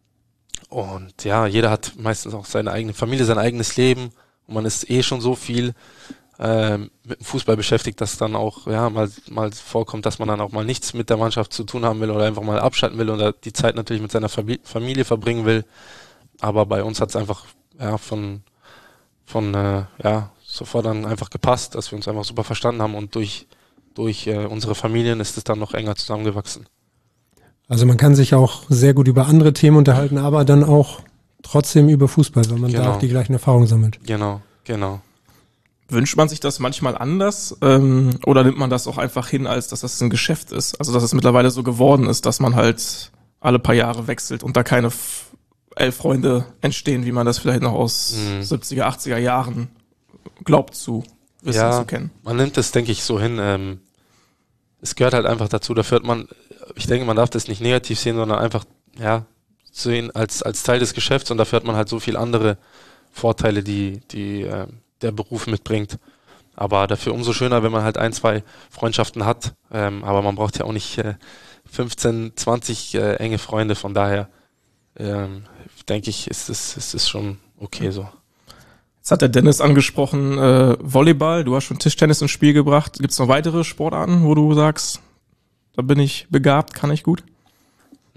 und ja, jeder hat meistens auch seine eigene Familie, sein eigenes Leben und man ist eh schon so viel ähm, mit dem Fußball beschäftigt, dass dann auch ja mal mal vorkommt, dass man dann auch mal nichts mit der Mannschaft zu tun haben will oder einfach mal abschalten will oder die Zeit natürlich mit seiner Familie verbringen will, aber bei uns hat es einfach ja von von äh, ja sofort dann einfach gepasst, dass wir uns einfach super verstanden haben und durch durch äh, unsere Familien ist es dann noch enger zusammengewachsen. Also man kann sich auch sehr gut über andere Themen unterhalten, aber dann auch trotzdem über Fußball, weil man Genau. da auch die gleichen Erfahrungen sammelt. Genau, genau. Wünscht man sich das manchmal anders ähm, oder nimmt man das auch einfach hin, als dass das ein Geschäft ist? Also dass es mittlerweile so geworden ist, dass man halt alle paar Jahre wechselt und da keine f- elf Freunde entstehen, wie man das vielleicht noch aus Mhm. siebziger, achtziger Jahren glaubt zu wissen, Ja. zu kennen. Man nimmt es, denke ich, so hin. Ähm, es gehört halt einfach dazu. Da führt man, ich denke, man darf das nicht negativ sehen, sondern einfach, ja, sehen als als Teil des Geschäfts und dafür hat man halt so viel andere Vorteile, die die äh, der Beruf mitbringt. Aber dafür umso schöner, wenn man halt ein, zwei Freundschaften hat. Ähm, aber man braucht ja auch nicht äh, fünfzehn, zwanzig äh, enge Freunde. Von daher ähm, denke ich, ist es ist es schon okay so. Jetzt hat der Dennis angesprochen, äh, Volleyball, du hast schon Tischtennis ins Spiel gebracht. Gibt es noch weitere Sportarten, wo du sagst, da bin ich begabt, kann ich gut?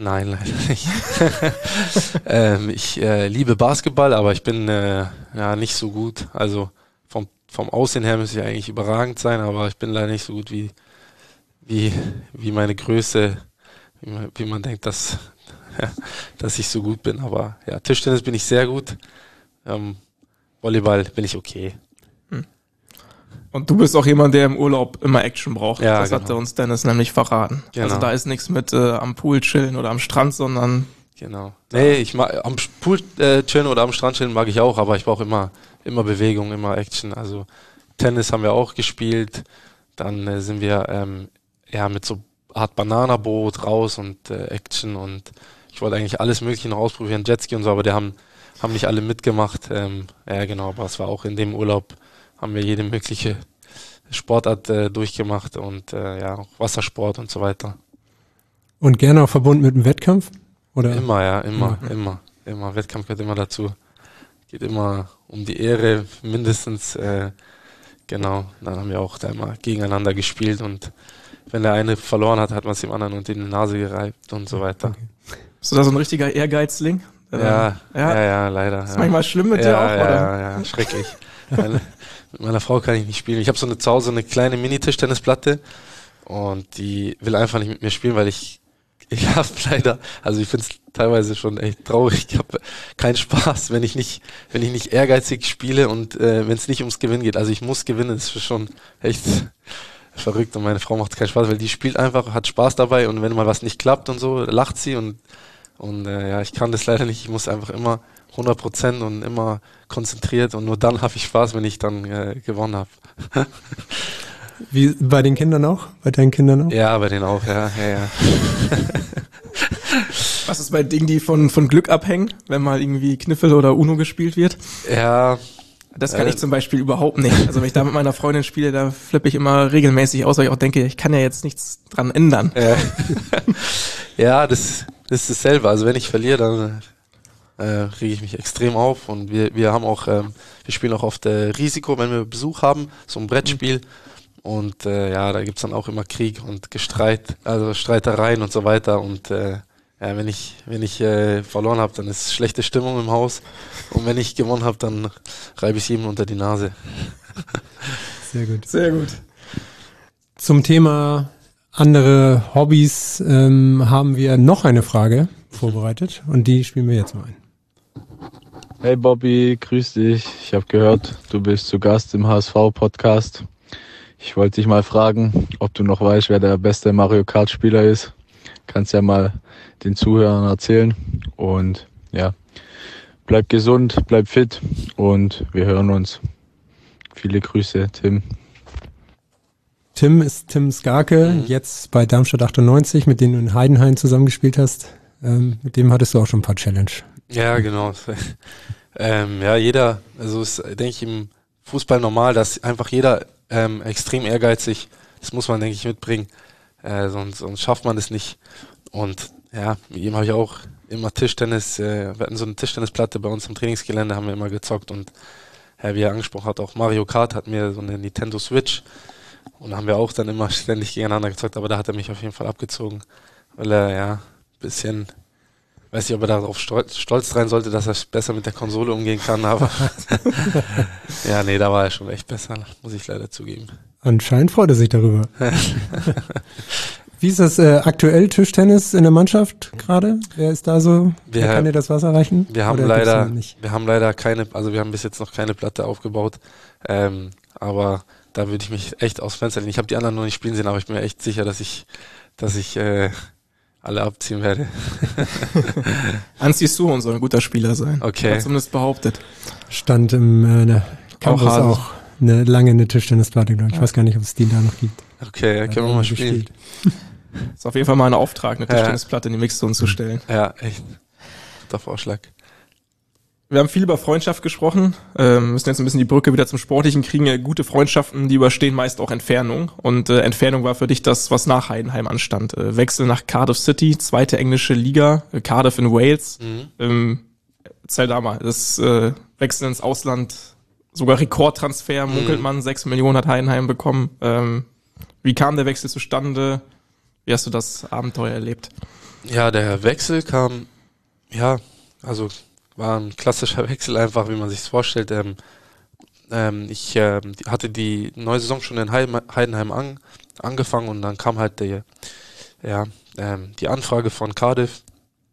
Nein, leider nicht. ähm, ich äh, liebe Basketball, aber ich bin äh, ja nicht so gut. Also vom vom Aussehen her müsste ich eigentlich überragend sein, aber ich bin leider nicht so gut wie wie wie meine Größe, wie man, wie man denkt, dass ja, dass ich so gut bin. Aber ja, Tischtennis bin ich sehr gut. Ähm, Volleyball bin ich okay. Und du bist auch jemand, der im Urlaub immer Action braucht. Ja, das genau. hat er uns Dennis nämlich verraten. Genau. Also da ist nichts mit äh, am Pool chillen oder am Strand, sondern Genau. Nee, ich mag am Pool äh, chillen oder am Strand chillen mag ich auch, aber ich brauche immer immer Bewegung, immer Action. Also Tennis haben wir auch gespielt. Dann äh, sind wir ähm, ja mit so Art Bananaboot raus und äh, Action und ich wollte eigentlich alles Mögliche noch ausprobieren, Jetski und so, aber die haben haben nicht alle mitgemacht. Ähm, ja genau, aber es war auch in dem Urlaub haben wir jede mögliche Sportart äh, durchgemacht und äh, ja auch Wassersport und so weiter. Und gerne auch verbunden mit dem Wettkampf? Oder? Immer, ja, immer, Ja. immer, immer. Wettkampf gehört immer dazu. Geht immer um die Ehre, mindestens. Äh, genau, dann haben wir auch da immer gegeneinander gespielt und wenn der eine verloren hat, hat man es dem anderen unter die Nase gereibt und so weiter. Okay. bist du da so ein richtiger Ehrgeizling? Ja, Ähm, ja, ja. ja, leider. Ist ja. manchmal schlimm mit ja, dir auch, ja, oder? Ja, ja, schrecklich. Meine, mit meiner Frau kann ich nicht spielen. Ich habe so eine zu Hause eine kleine Mini-Tischtennisplatte und die will einfach nicht mit mir spielen, weil ich ich habe leider, also ich finde es teilweise schon echt traurig. Ich habe keinen Spaß, wenn ich nicht, wenn ich nicht ehrgeizig spiele und äh, wenn es nicht ums Gewinnen geht. Also ich muss gewinnen, das ist schon echt verrückt und meine Frau macht keinen Spaß, weil die spielt einfach, hat Spaß dabei und wenn mal was nicht klappt und so, lacht sie und und äh, ja, ich kann das leider nicht. Ich muss einfach immer hundert Prozent und immer konzentriert und nur dann habe ich Spaß, wenn ich dann äh, gewonnen habe. Wie bei den Kindern auch? Bei deinen Kindern auch? Ja, bei denen auch, ja, ja, ja. Was ist bei Dingen, die von, von Glück abhängen, wenn mal irgendwie Kniffel oder Uno gespielt wird? Ja, Das kann Äh, ich zum Beispiel überhaupt nicht. Also wenn ich da mit meiner Freundin spiele, da flippe ich immer regelmäßig aus, weil ich auch denke, ich kann ja jetzt nichts dran ändern. äh, ja, das, das ist dasselbe. Also wenn ich verliere, dann äh, rege ich mich extrem auf und wir, wir haben auch, ähm, wir spielen auch oft äh, Risiko, wenn wir Besuch haben, so ein Brettspiel. Und äh, ja, da gibt's dann auch immer Krieg und Gestreit, also Streitereien und so weiter. Und äh, ja, wenn ich wenn ich äh, verloren habe, dann ist schlechte Stimmung im Haus. Und wenn ich gewonnen habe, dann reibe ich jedem unter die Nase. Sehr gut. Sehr gut. Zum Thema andere Hobbys ähm, haben wir noch eine Frage vorbereitet und die spielen wir jetzt mal ein. Hey Bobby, grüß dich. Ich habe gehört, du bist zu Gast im H S V-Podcast. Ich wollte dich mal fragen, ob du noch weißt, wer der beste Mario Kart-Spieler ist. Kannst ja mal den Zuhörern erzählen. Und ja, bleib gesund, bleib fit und wir hören uns. Viele Grüße, Tim. Tim ist Tim Skarke, Mhm. jetzt bei Darmstadt achtundneunzig, mit dem du in Heidenheim zusammengespielt hast. Ähm, mit dem hattest du auch schon ein paar Challenge. Ja, genau. ähm, ja, jeder, also ist, denke ich, im Fußball normal, dass einfach jeder ähm, extrem ehrgeizig, das muss man, denke ich, mitbringen, äh, sonst, sonst schafft man das nicht. Und ja, mit ihm habe ich auch immer Tischtennis, äh, wir hatten so eine Tischtennisplatte bei uns im Trainingsgelände, haben wir immer gezockt und ja, wie er angesprochen hat, auch Mario Kart hat mir so eine Nintendo Switch und da haben wir auch dann immer ständig gegeneinander gezockt, aber da hat er mich auf jeden Fall abgezogen, weil er ja ein bisschen, weiß nicht, ob er darauf stolz, stolz sein sollte, dass er besser mit der Konsole umgehen kann, aber ja, nee, da war er schon echt besser, muss ich leider zugeben. Anscheinend freut er sich darüber. Wie ist das äh, aktuell Tischtennis in der Mannschaft gerade? Wer ist da so? Wir- Wer kann dir das Wasser reichen? Wir haben Oder gibt's leider, noch nicht? wir haben leider keine, also wir haben bis jetzt noch keine Platte aufgebaut, ähm, aber da würde ich mich echt aufs Fenster lehnen. Ich habe die anderen noch nicht spielen sehen, aber ich bin mir echt sicher, dass ich, dass ich äh, alle abziehen werde. Ansi Suhon soll ein guter Spieler sein. Okay. Hat zumindest behauptet. Stand im äh, ne, Campus Hase. auch eine lange eine Tischtennisplatte, glaube ich. Ich weiß gar nicht, ob es die da noch gibt. Okay, ja, können wir mal spielen. Ist auf jeden Fall mal ein Auftrag, eine Ja. Tischtennisplatte in die Mixzone zu stellen. Ja, echt. Guter Vorschlag. Wir haben viel über Freundschaft gesprochen, ähm, müssen jetzt ein bisschen die Brücke wieder zum Sportlichen kriegen. Äh, Gute Freundschaften, die überstehen meist auch Entfernung. Und äh, Entfernung war für dich das, was nach Heidenheim anstand. Äh, Wechsel nach Cardiff City, zweite englische Liga, äh, Cardiff in Wales. Mhm. Ähm, erzähl da mal, das äh, Wechsel ins Ausland, sogar Rekordtransfer, munkelt Mhm. man, sechs Millionen hat Heidenheim bekommen. Ähm, wie kam der Wechsel zustande? Wie hast du das Abenteuer erlebt? Ja, der Wechsel kam, ja, also war ein klassischer Wechsel einfach, wie man sich es vorstellt. Ähm, ähm, ich äh, hatte die neue Saison schon in Heim, Heidenheim an, angefangen und dann kam halt die, ja, ähm, die Anfrage von Cardiff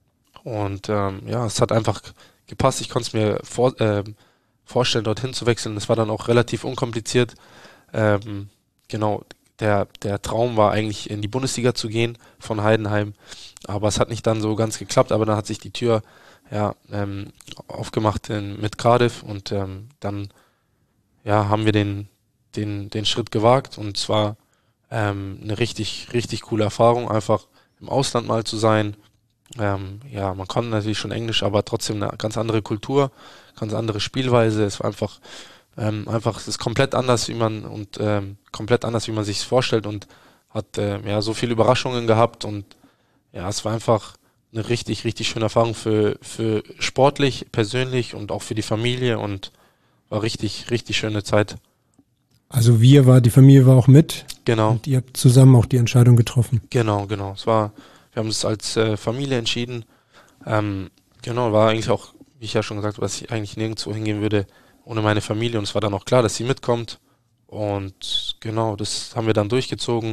und ähm, ja, es hat einfach gepasst. Ich konnte es mir vor, äh, vorstellen, dorthin zu wechseln. Es war dann auch relativ unkompliziert. Ähm, genau, der, der Traum war eigentlich in die Bundesliga zu gehen von Heidenheim, aber es hat nicht dann so ganz geklappt, aber dann hat sich die Tür ja, ähm, aufgemacht in, mit Cardiff und ähm, dann ja, haben wir den, den, den Schritt gewagt und zwar ähm, eine richtig, richtig coole Erfahrung, einfach im Ausland mal zu sein. Ähm, ja, man konnte natürlich schon Englisch, aber trotzdem eine ganz andere Kultur, ganz andere Spielweise. Es war einfach, ähm, einfach, es ist komplett anders, wie man und ähm, komplett anders, wie man sich es vorstellt und hat äh, ja so viele Überraschungen gehabt und ja, es war einfach eine richtig, richtig schöne Erfahrung für, für sportlich, persönlich und auch für die Familie und war richtig, richtig schöne Zeit. Also wir war, die Familie war auch mit. Genau. Und ihr habt zusammen auch die Entscheidung getroffen. Genau, genau. Es war, wir haben es als äh, Familie entschieden. Ähm, genau, war eigentlich auch, wie ich ja schon gesagt habe, dass ich eigentlich nirgendwo hingehen würde ohne meine Familie und es war dann auch klar, dass sie mitkommt und genau, das haben wir dann durchgezogen.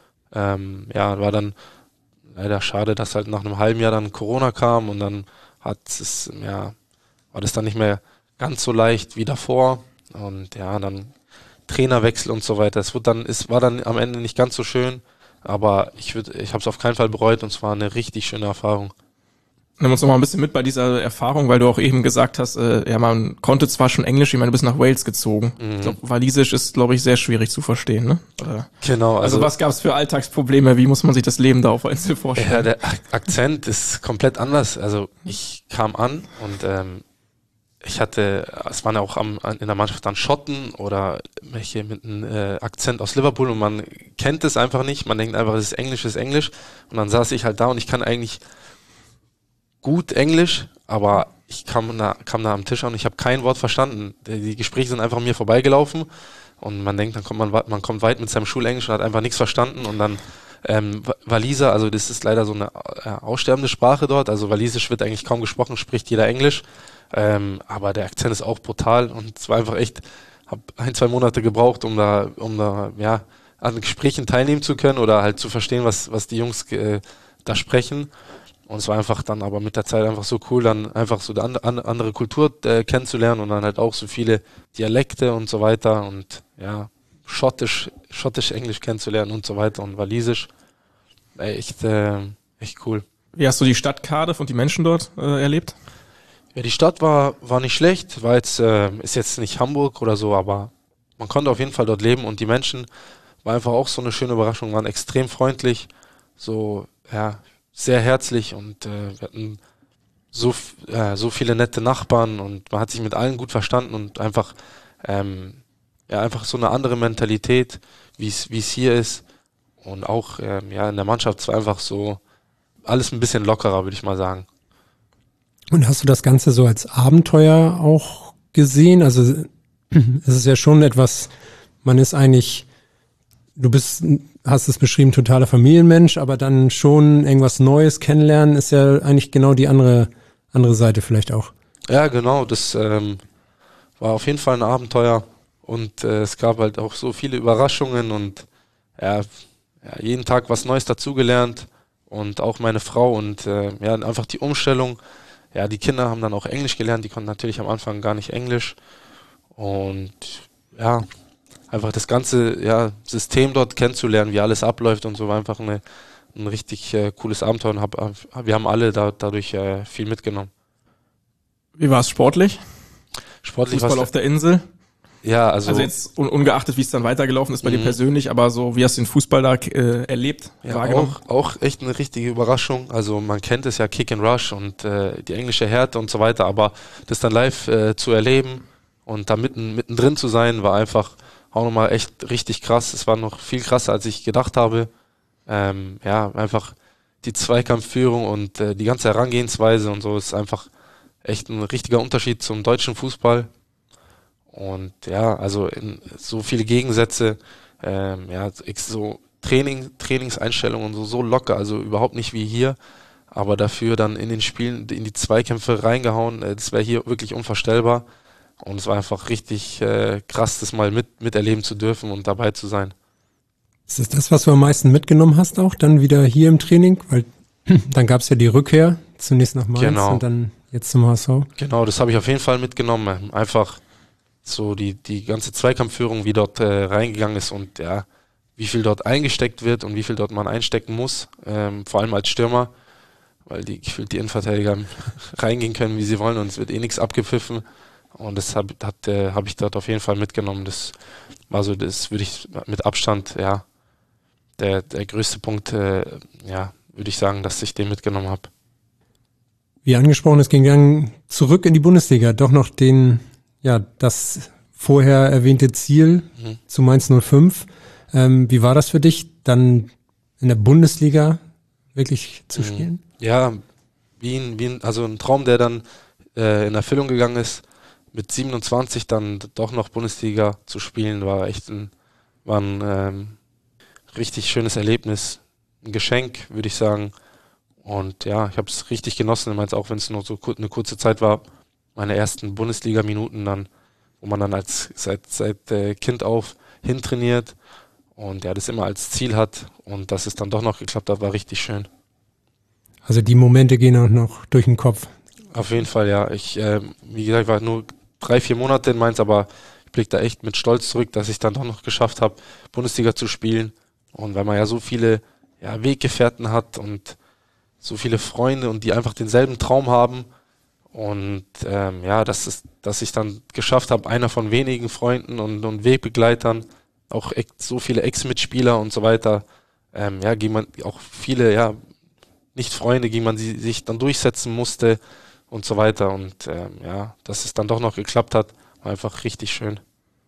Ähm, ja, war dann leider schade, dass halt nach einem halben Jahr dann Corona kam und dann hat es, ja, war das dann nicht mehr ganz so leicht wie davor und ja, dann Trainerwechsel und so weiter. Es wird dann, es war dann am Ende nicht ganz so schön, aber ich würde, ich habe es auf keinen Fall bereut und es war eine richtig schöne Erfahrung. Nimm uns noch mal ein bisschen mit bei dieser Erfahrung, weil du auch eben gesagt hast, äh, ja, man konnte zwar schon Englisch, ich meine, du bist nach Wales gezogen. Mhm. Ich glaube, Walisisch ist, glaube ich, sehr schwierig zu verstehen, ne? Oder? Genau. Also, also was gab es für Alltagsprobleme? Wie muss man sich das Leben da auf Einzel vorstellen? Ja, der Akzent ist komplett anders. Also ich kam an und ähm, ich hatte, es waren ja auch am, in der Mannschaft dann Schotten oder welche mit einem äh, Akzent aus Liverpool und man kennt es einfach nicht. Man denkt einfach, es ist Englisch, es ist Englisch. Und dann saß ich halt da und ich kann eigentlich gut Englisch, aber ich kam da, kam da am Tisch an und ich habe kein Wort verstanden. Die Gespräche sind einfach an mir vorbeigelaufen und man denkt, dann kommt man, man kommt weit mit seinem Schulenglisch und hat einfach nichts verstanden und dann ähm, Waliser, also das ist leider so eine äh, aussterbende Sprache dort, also Walisisch wird eigentlich kaum gesprochen, spricht jeder Englisch, ähm, aber der Akzent ist auch brutal und es war einfach echt, habe ein, zwei Monate gebraucht, um da, um da, ja, an Gesprächen teilnehmen zu können oder halt zu verstehen, was, was die Jungs äh, da sprechen. Und es war einfach dann aber mit der Zeit einfach so cool, dann einfach so eine andere Kultur äh, kennenzulernen und dann halt auch so viele Dialekte und so weiter und ja, schottisch, schottisch Englisch kennenzulernen und so weiter und walisisch. Echt, äh, echt cool. Wie hast du die Stadt Cardiff und die Menschen dort äh, erlebt? Ja, die Stadt war, war nicht schlecht, war jetzt, äh, ist jetzt nicht Hamburg oder so, aber man konnte auf jeden Fall dort leben und die Menschen war einfach auch so eine schöne Überraschung, waren extrem freundlich, so, ja, sehr herzlich und äh, wir hatten so, äh, so viele nette Nachbarn und man hat sich mit allen gut verstanden und einfach, ähm, ja, einfach so eine andere Mentalität, wie es wie es hier ist und auch ähm, ja in der Mannschaft war einfach so alles ein bisschen lockerer, würde ich mal sagen. Und hast du das Ganze so als Abenteuer auch gesehen? Also es ist ja schon etwas, man ist eigentlich, du bist, hast es beschrieben, totaler Familienmensch, aber dann schon irgendwas Neues kennenlernen ist ja eigentlich genau die andere andere Seite vielleicht auch. Ja, genau, das ähm, war auf jeden Fall ein Abenteuer und äh, es gab halt auch so viele Überraschungen und ja, ja jeden Tag was Neues dazugelernt und auch meine Frau und äh, ja, einfach die Umstellung. Ja, die Kinder haben dann auch Englisch gelernt, die konnten natürlich am Anfang gar nicht Englisch und ja, einfach das ganze ja, System dort kennenzulernen, wie alles abläuft und so, war einfach eine, ein richtig äh, cooles Abenteuer und hab, wir haben alle da, dadurch äh, viel mitgenommen. Wie war es sportlich? Sportlich Fußball auf der Insel? Ja, also, also jetzt un- ungeachtet, wie es dann weitergelaufen ist bei dir persönlich, aber so, wie hast du den Fußball da äh, erlebt, ja, wahrgenommen? Auch, auch echt eine richtige Überraschung. Also man kennt es ja, Kick and Rush und äh, die englische Härte und so weiter, aber das dann live äh, zu erleben und da mitten mittendrin zu sein, war einfach auch nochmal echt richtig krass. Es war noch viel krasser, als ich gedacht habe. Ähm, ja, einfach die Zweikampfführung und äh, die ganze Herangehensweise und so ist einfach echt ein richtiger Unterschied zum deutschen Fußball. Und ja, also in so viele Gegensätze, ähm, ja, so Training, Trainingseinstellungen und so, so locker, also überhaupt nicht wie hier, aber dafür dann in den Spielen, in die Zweikämpfe reingehauen, äh, das wäre hier wirklich unvorstellbar und es war einfach richtig äh, krass, das mal mit, miterleben zu dürfen und dabei zu sein. Ist das das, was du am meisten mitgenommen hast auch, dann wieder hier im Training? Weil dann gab es ja die Rückkehr, zunächst nach Mainz Genau. und dann jetzt zum H S V. Genau, das habe ich auf jeden Fall mitgenommen. Einfach so die, die ganze Zweikampfführung, wie dort äh, reingegangen ist und ja, wie viel dort eingesteckt wird und wie viel dort man einstecken muss, ähm, vor allem als Stürmer, weil die gefühlt die Innenverteidiger reingehen können, wie sie wollen und es wird eh nichts abgepfiffen und das habe äh, hab ich dort auf jeden Fall mitgenommen. Das war so, das würde ich mit Abstand, ja, der, der größte Punkt, äh, ja, würde ich sagen, dass ich den mitgenommen habe. Wie angesprochen, es ging dann zurück in die Bundesliga, doch noch den, ja, das vorher erwähnte Ziel mhm. zu Mainz null fünf. Ähm, wie war das für dich, dann in der Bundesliga wirklich zu spielen? Ja, wie ein, wie ein, also ein Traum, der dann äh, in Erfüllung gegangen ist, mit siebenundzwanzig dann doch noch Bundesliga zu spielen, war echt ein, war ein ähm, richtig schönes Erlebnis, ein Geschenk, würde ich sagen. Und ja, ich habe es richtig genossen, ich meine, auch wenn es nur so kur- eine kurze Zeit war, meine ersten Bundesliga-Minuten dann, wo man dann als seit, seit äh, Kind auf hintrainiert und ja, das immer als Ziel hat und dass es dann doch noch geklappt hat, war richtig schön. Also die Momente gehen auch noch durch den Kopf. Auf jeden Fall, ja. Ich, äh, wie gesagt, war nur drei, vier Monate in Mainz, aber ich blicke da echt mit Stolz zurück, dass ich dann doch noch geschafft habe, Bundesliga zu spielen. Und weil man ja so viele ja, Weggefährten hat und so viele Freunde und die einfach denselben Traum haben. Und ähm, ja, dass, es, dass ich dann geschafft habe, einer von wenigen Freunden und, und Wegbegleitern, auch ex, so viele Ex-Mitspieler und so weiter, ähm, ja, gegen man auch viele, ja, Nicht-Freunde, gegen man sie, sich dann durchsetzen musste und so weiter. Und ähm, ja, dass es dann doch noch geklappt hat, war einfach richtig schön.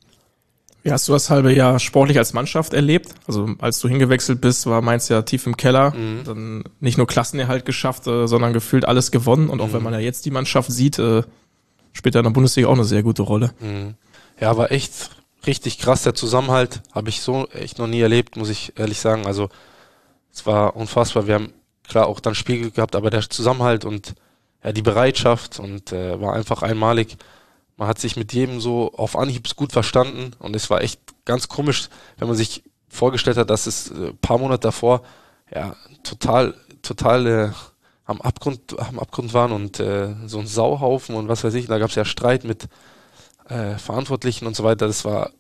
Wie hast du das halbe Jahr sportlich als Mannschaft erlebt? Also als du hingewechselt bist, war Mainz ja tief im Keller. Mhm. Dann nicht nur Klassenerhalt geschafft, äh, sondern gefühlt alles gewonnen. Und auch mhm. wenn man ja jetzt die Mannschaft sieht, äh, spielt er in der Bundesliga auch eine sehr gute Rolle. Mhm. Ja, war echt richtig krass, der Zusammenhalt. Habe ich so echt noch nie erlebt, muss ich ehrlich sagen. Also es war unfassbar. Wir haben klar auch dann Spiel gehabt, aber der Zusammenhalt und ja, die Bereitschaft und äh, war einfach einmalig. Man hat sich mit jedem so auf Anhieb gut verstanden und es war echt ganz komisch, wenn man sich vorgestellt hat, dass es ein paar Monate davor ja total, total äh, am Abgrund, am Abgrund waren und äh, so ein Sauhaufen und was weiß ich. Da gab es ja Streit mit äh, Verantwortlichen und so weiter. Das war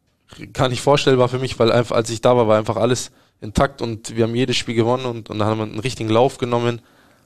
gar nicht vorstellbar für mich, weil einfach, als ich da war, war einfach alles intakt und wir haben jedes Spiel gewonnen und, und dann haben wir einen richtigen Lauf genommen.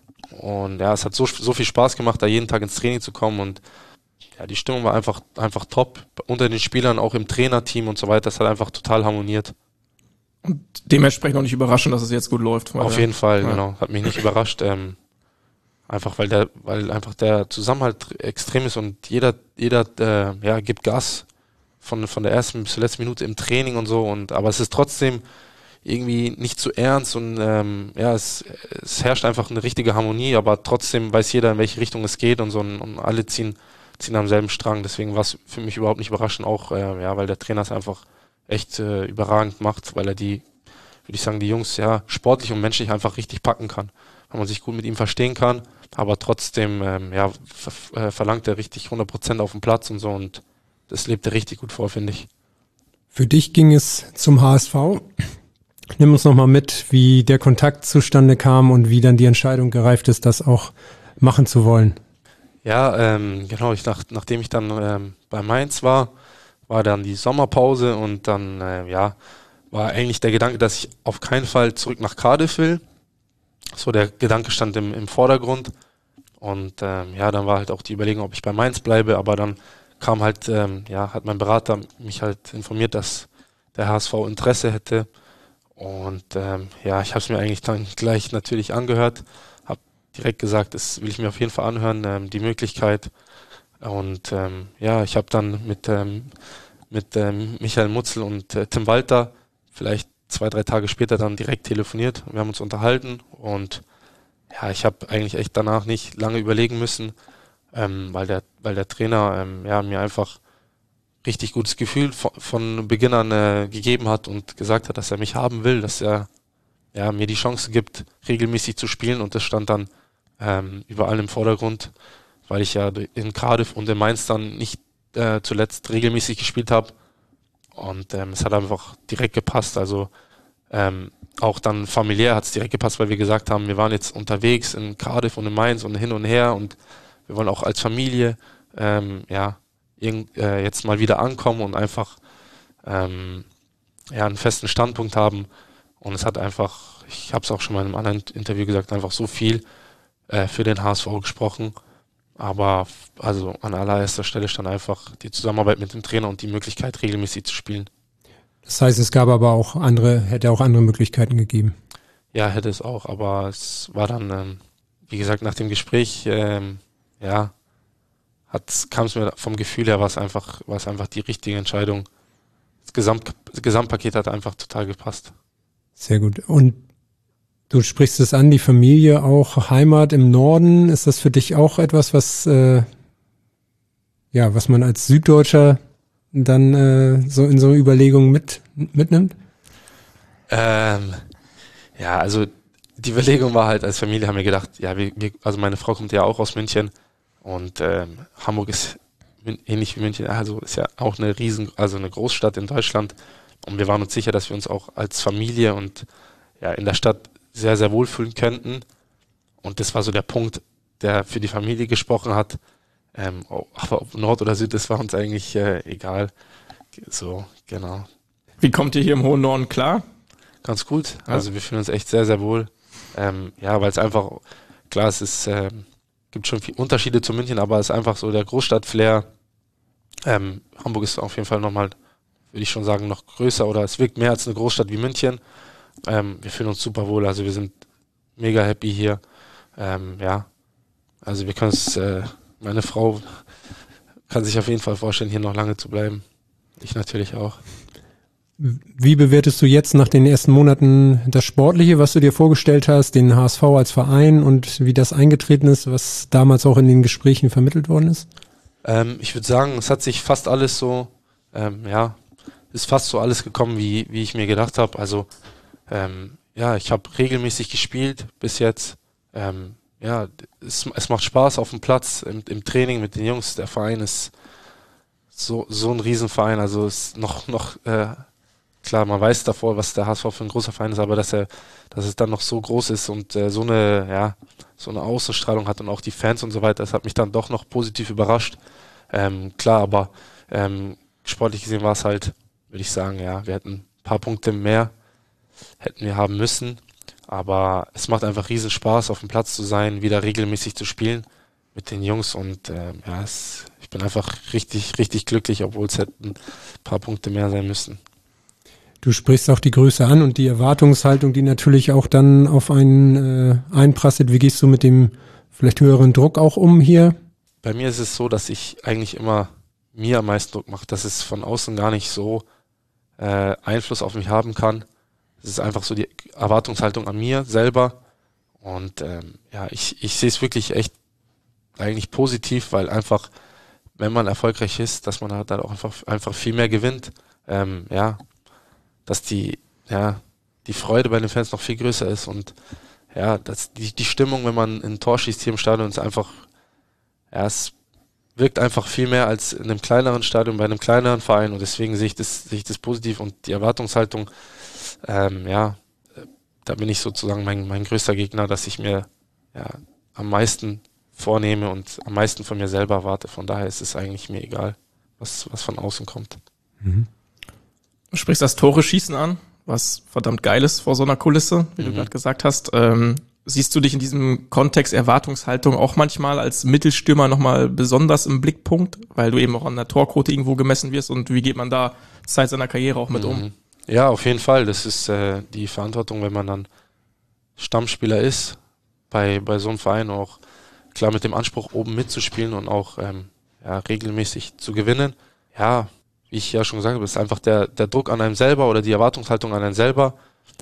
Und ja, es hat so, so viel Spaß gemacht, da jeden Tag ins Training zu kommen und ja, die Stimmung war einfach, einfach top. Unter den Spielern, auch im Trainerteam und so weiter, das hat einfach total harmoniert. Und dementsprechend auch nicht überraschend, dass es jetzt gut läuft. Auf jeden Fall, ja. Genau. Hat mich nicht überrascht. Ähm, einfach weil der, weil einfach der Zusammenhalt extrem ist und jeder, jeder äh, ja, gibt Gas von, von der ersten bis zur letzten Minute im Training und so. Und aber es ist trotzdem irgendwie nicht zu ernst und ähm, ja, es, es herrscht einfach eine richtige Harmonie, aber trotzdem weiß jeder, in welche Richtung es geht und so und, und alle ziehen, ziehen am selben Strang. Deswegen war es für mich überhaupt nicht überraschend, auch äh, ja, weil der Trainer es einfach echt äh, überragend macht, weil er die, würde ich sagen, die Jungs ja sportlich und menschlich einfach richtig packen kann. Weil man sich gut mit ihm verstehen kann, aber trotzdem ähm, ja, ver- äh, verlangt er richtig hundert Prozent auf dem Platz und so und das lebt er richtig gut vor, finde ich. Für dich ging es zum H S V. Nimm uns nochmal mit, wie der Kontakt zustande kam und wie dann die Entscheidung gereift ist, das auch machen zu wollen. Ja, ähm, genau, ich nach, nachdem ich dann ähm, bei Mainz war, war dann die Sommerpause und dann, äh, ja, war eigentlich der Gedanke, dass ich auf keinen Fall zurück nach Cardiff will. So der Gedanke stand im, im Vordergrund und ähm, ja, dann war halt auch die Überlegung, ob ich bei Mainz bleibe, aber dann kam halt, ähm, ja, hat mein Berater mich halt informiert, dass der H S V Interesse hätte. Und ähm, ja, ich habe es mir eigentlich dann gleich natürlich angehört, habe direkt gesagt, das will ich mir auf jeden Fall anhören, ähm, die Möglichkeit. Und ähm, ja, ich habe dann mit, ähm, mit ähm, Michael Mutzel und äh, Tim Walter vielleicht zwei, drei Tage später dann direkt telefoniert. Wir haben uns unterhalten und ja, ich habe eigentlich echt danach nicht lange überlegen müssen, ähm, weil der, weil der Trainer ähm, ja, mir einfach richtig gutes Gefühl von, von Beginn an äh, gegeben hat und gesagt hat, dass er mich haben will, dass er ja, mir die Chance gibt, regelmäßig zu spielen, und das stand dann ähm, überall im Vordergrund, weil ich ja in Cardiff und in Mainz dann nicht äh, zuletzt regelmäßig gespielt habe, und ähm, es hat einfach direkt gepasst, also ähm, auch dann familiär hat es direkt gepasst, weil wir gesagt haben, wir waren jetzt unterwegs in Cardiff und in Mainz und hin und her, und wir wollen auch als Familie ähm, ja irgend, äh, jetzt mal wieder ankommen und einfach ähm, ja einen festen Standpunkt haben. Und es hat einfach, ich habe es auch schon mal in einem anderen Interview gesagt, einfach so viel äh, für den H S V gesprochen. Aber also an allererster Stelle stand einfach die Zusammenarbeit mit dem Trainer und die Möglichkeit, regelmäßig zu spielen. Das heißt, es gab aber auch andere, hätte auch andere Möglichkeiten gegeben. Ja, hätte es auch, aber es war dann, ähm, wie gesagt, nach dem Gespräch, ähm, ja, kam es mir vom Gefühl her, war es einfach, war es einfach die richtige Entscheidung. Das, Gesamt, das Gesamtpaket hat einfach total gepasst. Sehr gut. Und du sprichst es an, die Familie, auch Heimat im Norden. Ist das für dich auch etwas, was äh, ja, was man als Süddeutscher dann äh, so in so Überlegungen mit mitnimmt? Ähm, ja, also die Überlegung war halt, als Familie haben wir gedacht, ja, wir, wir, also meine Frau kommt ja auch aus München, und ähm, Hamburg ist ähnlich wie München, also ist ja auch eine riesen, also eine Großstadt in Deutschland, und wir waren uns sicher, dass wir uns auch als Familie und ja in der Stadt sehr, sehr wohlfühlen könnten, und das war so der Punkt, der für die Familie gesprochen hat. Ähm, aber ob Nord oder Süd, das war uns eigentlich äh, egal. So, genau. Wie kommt ihr hier im hohen Norden klar? Ganz gut. Also ja. Wir fühlen uns echt sehr, sehr wohl. Ähm, ja, weil es einfach, klar, es ist, äh, gibt schon viele Unterschiede zu München, aber es ist einfach so der Großstadt-Flair. Ähm, Hamburg ist auf jeden Fall nochmal, würde ich schon sagen, noch größer, oder es wirkt mehr als eine Großstadt wie München. Ähm, wir fühlen uns super wohl, also wir sind mega happy hier. Ähm, ja, also wir können es, äh, meine Frau kann sich auf jeden Fall vorstellen, hier noch lange zu bleiben. Ich natürlich auch. Wie bewertest du jetzt nach den ersten Monaten das Sportliche, was du dir vorgestellt hast, den H S V als Verein, und wie das eingetreten ist, was damals auch in den Gesprächen vermittelt worden ist? Ähm, ich würde sagen, es hat sich fast alles so, ähm, ja, ist fast so alles gekommen, wie, wie ich mir gedacht habe. Also, ähm, ja, ich habe regelmäßig gespielt bis jetzt. Ähm, ja, es, es macht Spaß auf dem Platz, im, im Training mit den Jungs. Der Verein ist so, so ein Riesenverein, also ist noch, noch, äh, klar, man weiß davor, was der H S V für ein großer Verein ist, aber dass er, dass es dann noch so groß ist und äh, so eine, ja, so eine Außenstrahlung hat und auch die Fans und so weiter, das hat mich dann doch noch positiv überrascht. Ähm, klar, aber ähm, sportlich gesehen war es halt, würde ich sagen, ja, wir hätten ein paar Punkte mehr, hätten wir haben müssen, aber es macht einfach riesen Spaß, auf dem Platz zu sein, wieder regelmäßig zu spielen mit den Jungs, und ähm, ja, es, ich bin einfach richtig, richtig glücklich, obwohl es hätten ein paar Punkte mehr sein müssen. Du sprichst auch die Größe an und die Erwartungshaltung, die natürlich auch dann auf einen äh, einprasselt. Wie gehst du mit dem vielleicht höheren Druck auch um hier? Bei mir ist es so, dass ich eigentlich immer mir am meisten Druck mache, dass es von außen gar nicht so äh, Einfluss auf mich haben kann. Es ist einfach so die Erwartungshaltung an mir selber, und ähm, ja, ich, ich sehe es wirklich echt eigentlich positiv, weil einfach, wenn man erfolgreich ist, dass man halt dann auch einfach, einfach viel mehr gewinnt. Ähm, ja, dass die, ja, die Freude bei den Fans noch viel größer ist, und ja, dass die, die Stimmung, wenn man ein Tor schießt hier im Stadion, ist einfach, ja, es wirkt einfach viel mehr als in einem kleineren Stadion, bei einem kleineren Verein, und deswegen sehe ich das, sehe ich das positiv, und die Erwartungshaltung, ähm, ja, da bin ich sozusagen mein, mein größter Gegner, dass ich mir ja am meisten vornehme und am meisten von mir selber erwarte. Von daher ist es eigentlich mir egal, was, was von außen kommt. Mhm. Du sprichst das Tore-Schießen an, was verdammt geil ist vor so einer Kulisse, wie mhm. du gerade gesagt hast. Ähm, siehst du dich in diesem Kontext Erwartungshaltung auch manchmal als Mittelstürmer nochmal besonders im Blickpunkt, weil du eben auch an der Torquote irgendwo gemessen wirst, und wie geht man da Zeit seiner Karriere auch mit mhm. um? Ja, auf jeden Fall. Das ist äh, die Verantwortung, wenn man dann Stammspieler ist, bei, bei so einem Verein auch klar mit dem Anspruch, oben mitzuspielen und auch ähm, ja, regelmäßig zu gewinnen. Ja, wie ich ja schon gesagt habe, ist einfach der, der Druck an einem selber oder die Erwartungshaltung an einem selber.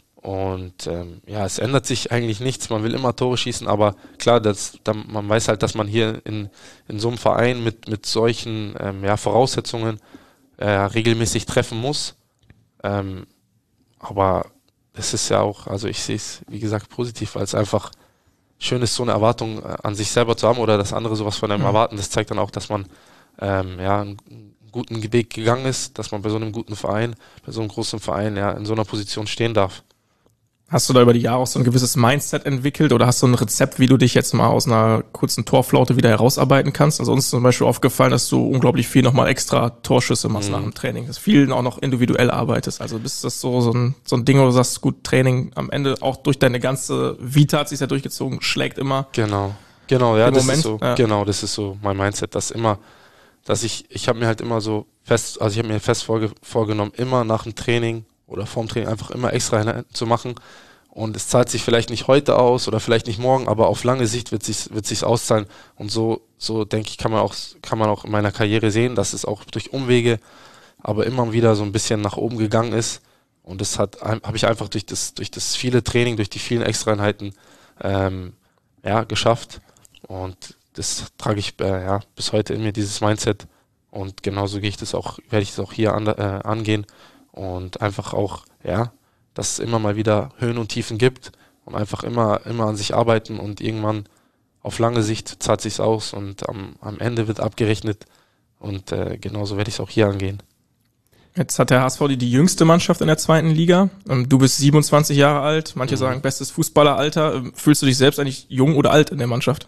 Und ähm, ja, es ändert sich eigentlich nichts. Man will immer Tore schießen, aber klar, das, da, man weiß halt, dass man hier in, in so einem Verein mit, mit solchen ähm, ja, Voraussetzungen äh, regelmäßig treffen muss. Ähm, aber das ist ja auch, also ich sehe es, wie gesagt, positiv, weil es einfach schön ist, so eine Erwartung an sich selber zu haben oder dass andere sowas von einem mhm. erwarten. Das zeigt dann auch, dass man ähm, ja, einen guten Weg gegangen ist, dass man bei so einem guten Verein, bei so einem großen Verein ja in so einer Position stehen darf. Hast du da über die Jahre auch so ein gewisses Mindset entwickelt oder hast du ein Rezept, wie du dich jetzt mal aus einer kurzen Torflaute wieder herausarbeiten kannst? Also uns ist zum Beispiel aufgefallen, dass du unglaublich viel nochmal extra Torschüsse machst mhm. nach dem Training, dass vielen auch noch individuell arbeitest. Also ist das so, so ein, so ein Ding, wo du sagst, gut, Training am Ende auch durch deine ganze Vita hat sich ja durchgezogen, schlägt immer. Genau, genau, ja, das Moment, ist so, ja. genau, das ist so mein Mindset, dass immer, dass ich, ich habe mir halt immer so fest, also ich habe mir fest vorge- vorgenommen, immer nach dem Training oder vorm Training einfach immer extra Einheiten zu machen. Und es zahlt sich vielleicht nicht heute aus oder vielleicht nicht morgen, aber auf lange Sicht wird sich wird sich's auszahlen. Und so so denke ich, kann man auch kann man auch in meiner Karriere sehen, dass es auch durch Umwege, aber immer wieder so ein bisschen nach oben gegangen ist. Und das hat habe ich einfach durch das durch das viele Training, durch die vielen Extraeinheiten ähm, ja geschafft. Und das trage ich äh, ja bis heute in mir, dieses Mindset. Und genauso gehe ich das auch werde ich das auch hier an, äh, angehen und einfach auch ja dass es immer mal wieder Höhen und Tiefen gibt und einfach immer immer an sich arbeiten und irgendwann auf lange Sicht zahlt sich's aus und am, am Ende wird abgerechnet und äh, genauso werde ich es auch hier angehen. Jetzt hat der H S V die, die jüngste Mannschaft in der zweiten Liga. Du bist siebenundzwanzig Jahre alt, manche mhm. sagen bestes Fußballeralter. Fühlst du dich selbst eigentlich jung oder alt in der Mannschaft?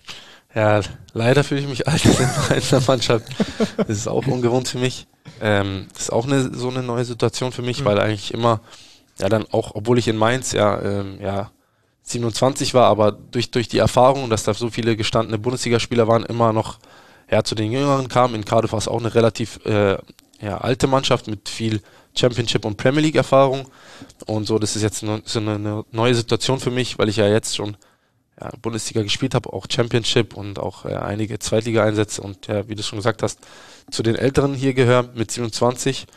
Ja, leider fühle ich mich alt in der Mannschaft. Das ist auch ungewohnt für mich. Ähm, das ist auch eine, so eine neue Situation für mich, mhm. weil eigentlich immer ja dann auch, obwohl ich in Mainz ja, ähm, ja siebenundzwanzig war, aber durch durch die Erfahrung, dass da so viele gestandene Bundesligaspieler waren, immer noch ja zu den Jüngeren kam. In Cardiff war es auch eine relativ äh, ja, alte Mannschaft mit viel Championship und Premier League Erfahrung und so. Das ist jetzt eine, so eine neue Situation für mich, weil ich ja jetzt schon ja, Bundesliga gespielt habe, auch Championship und auch äh, einige Zweitliga-Einsätze und ja, wie du schon gesagt hast, zu den Älteren hier gehöre mit siebenundzwanzig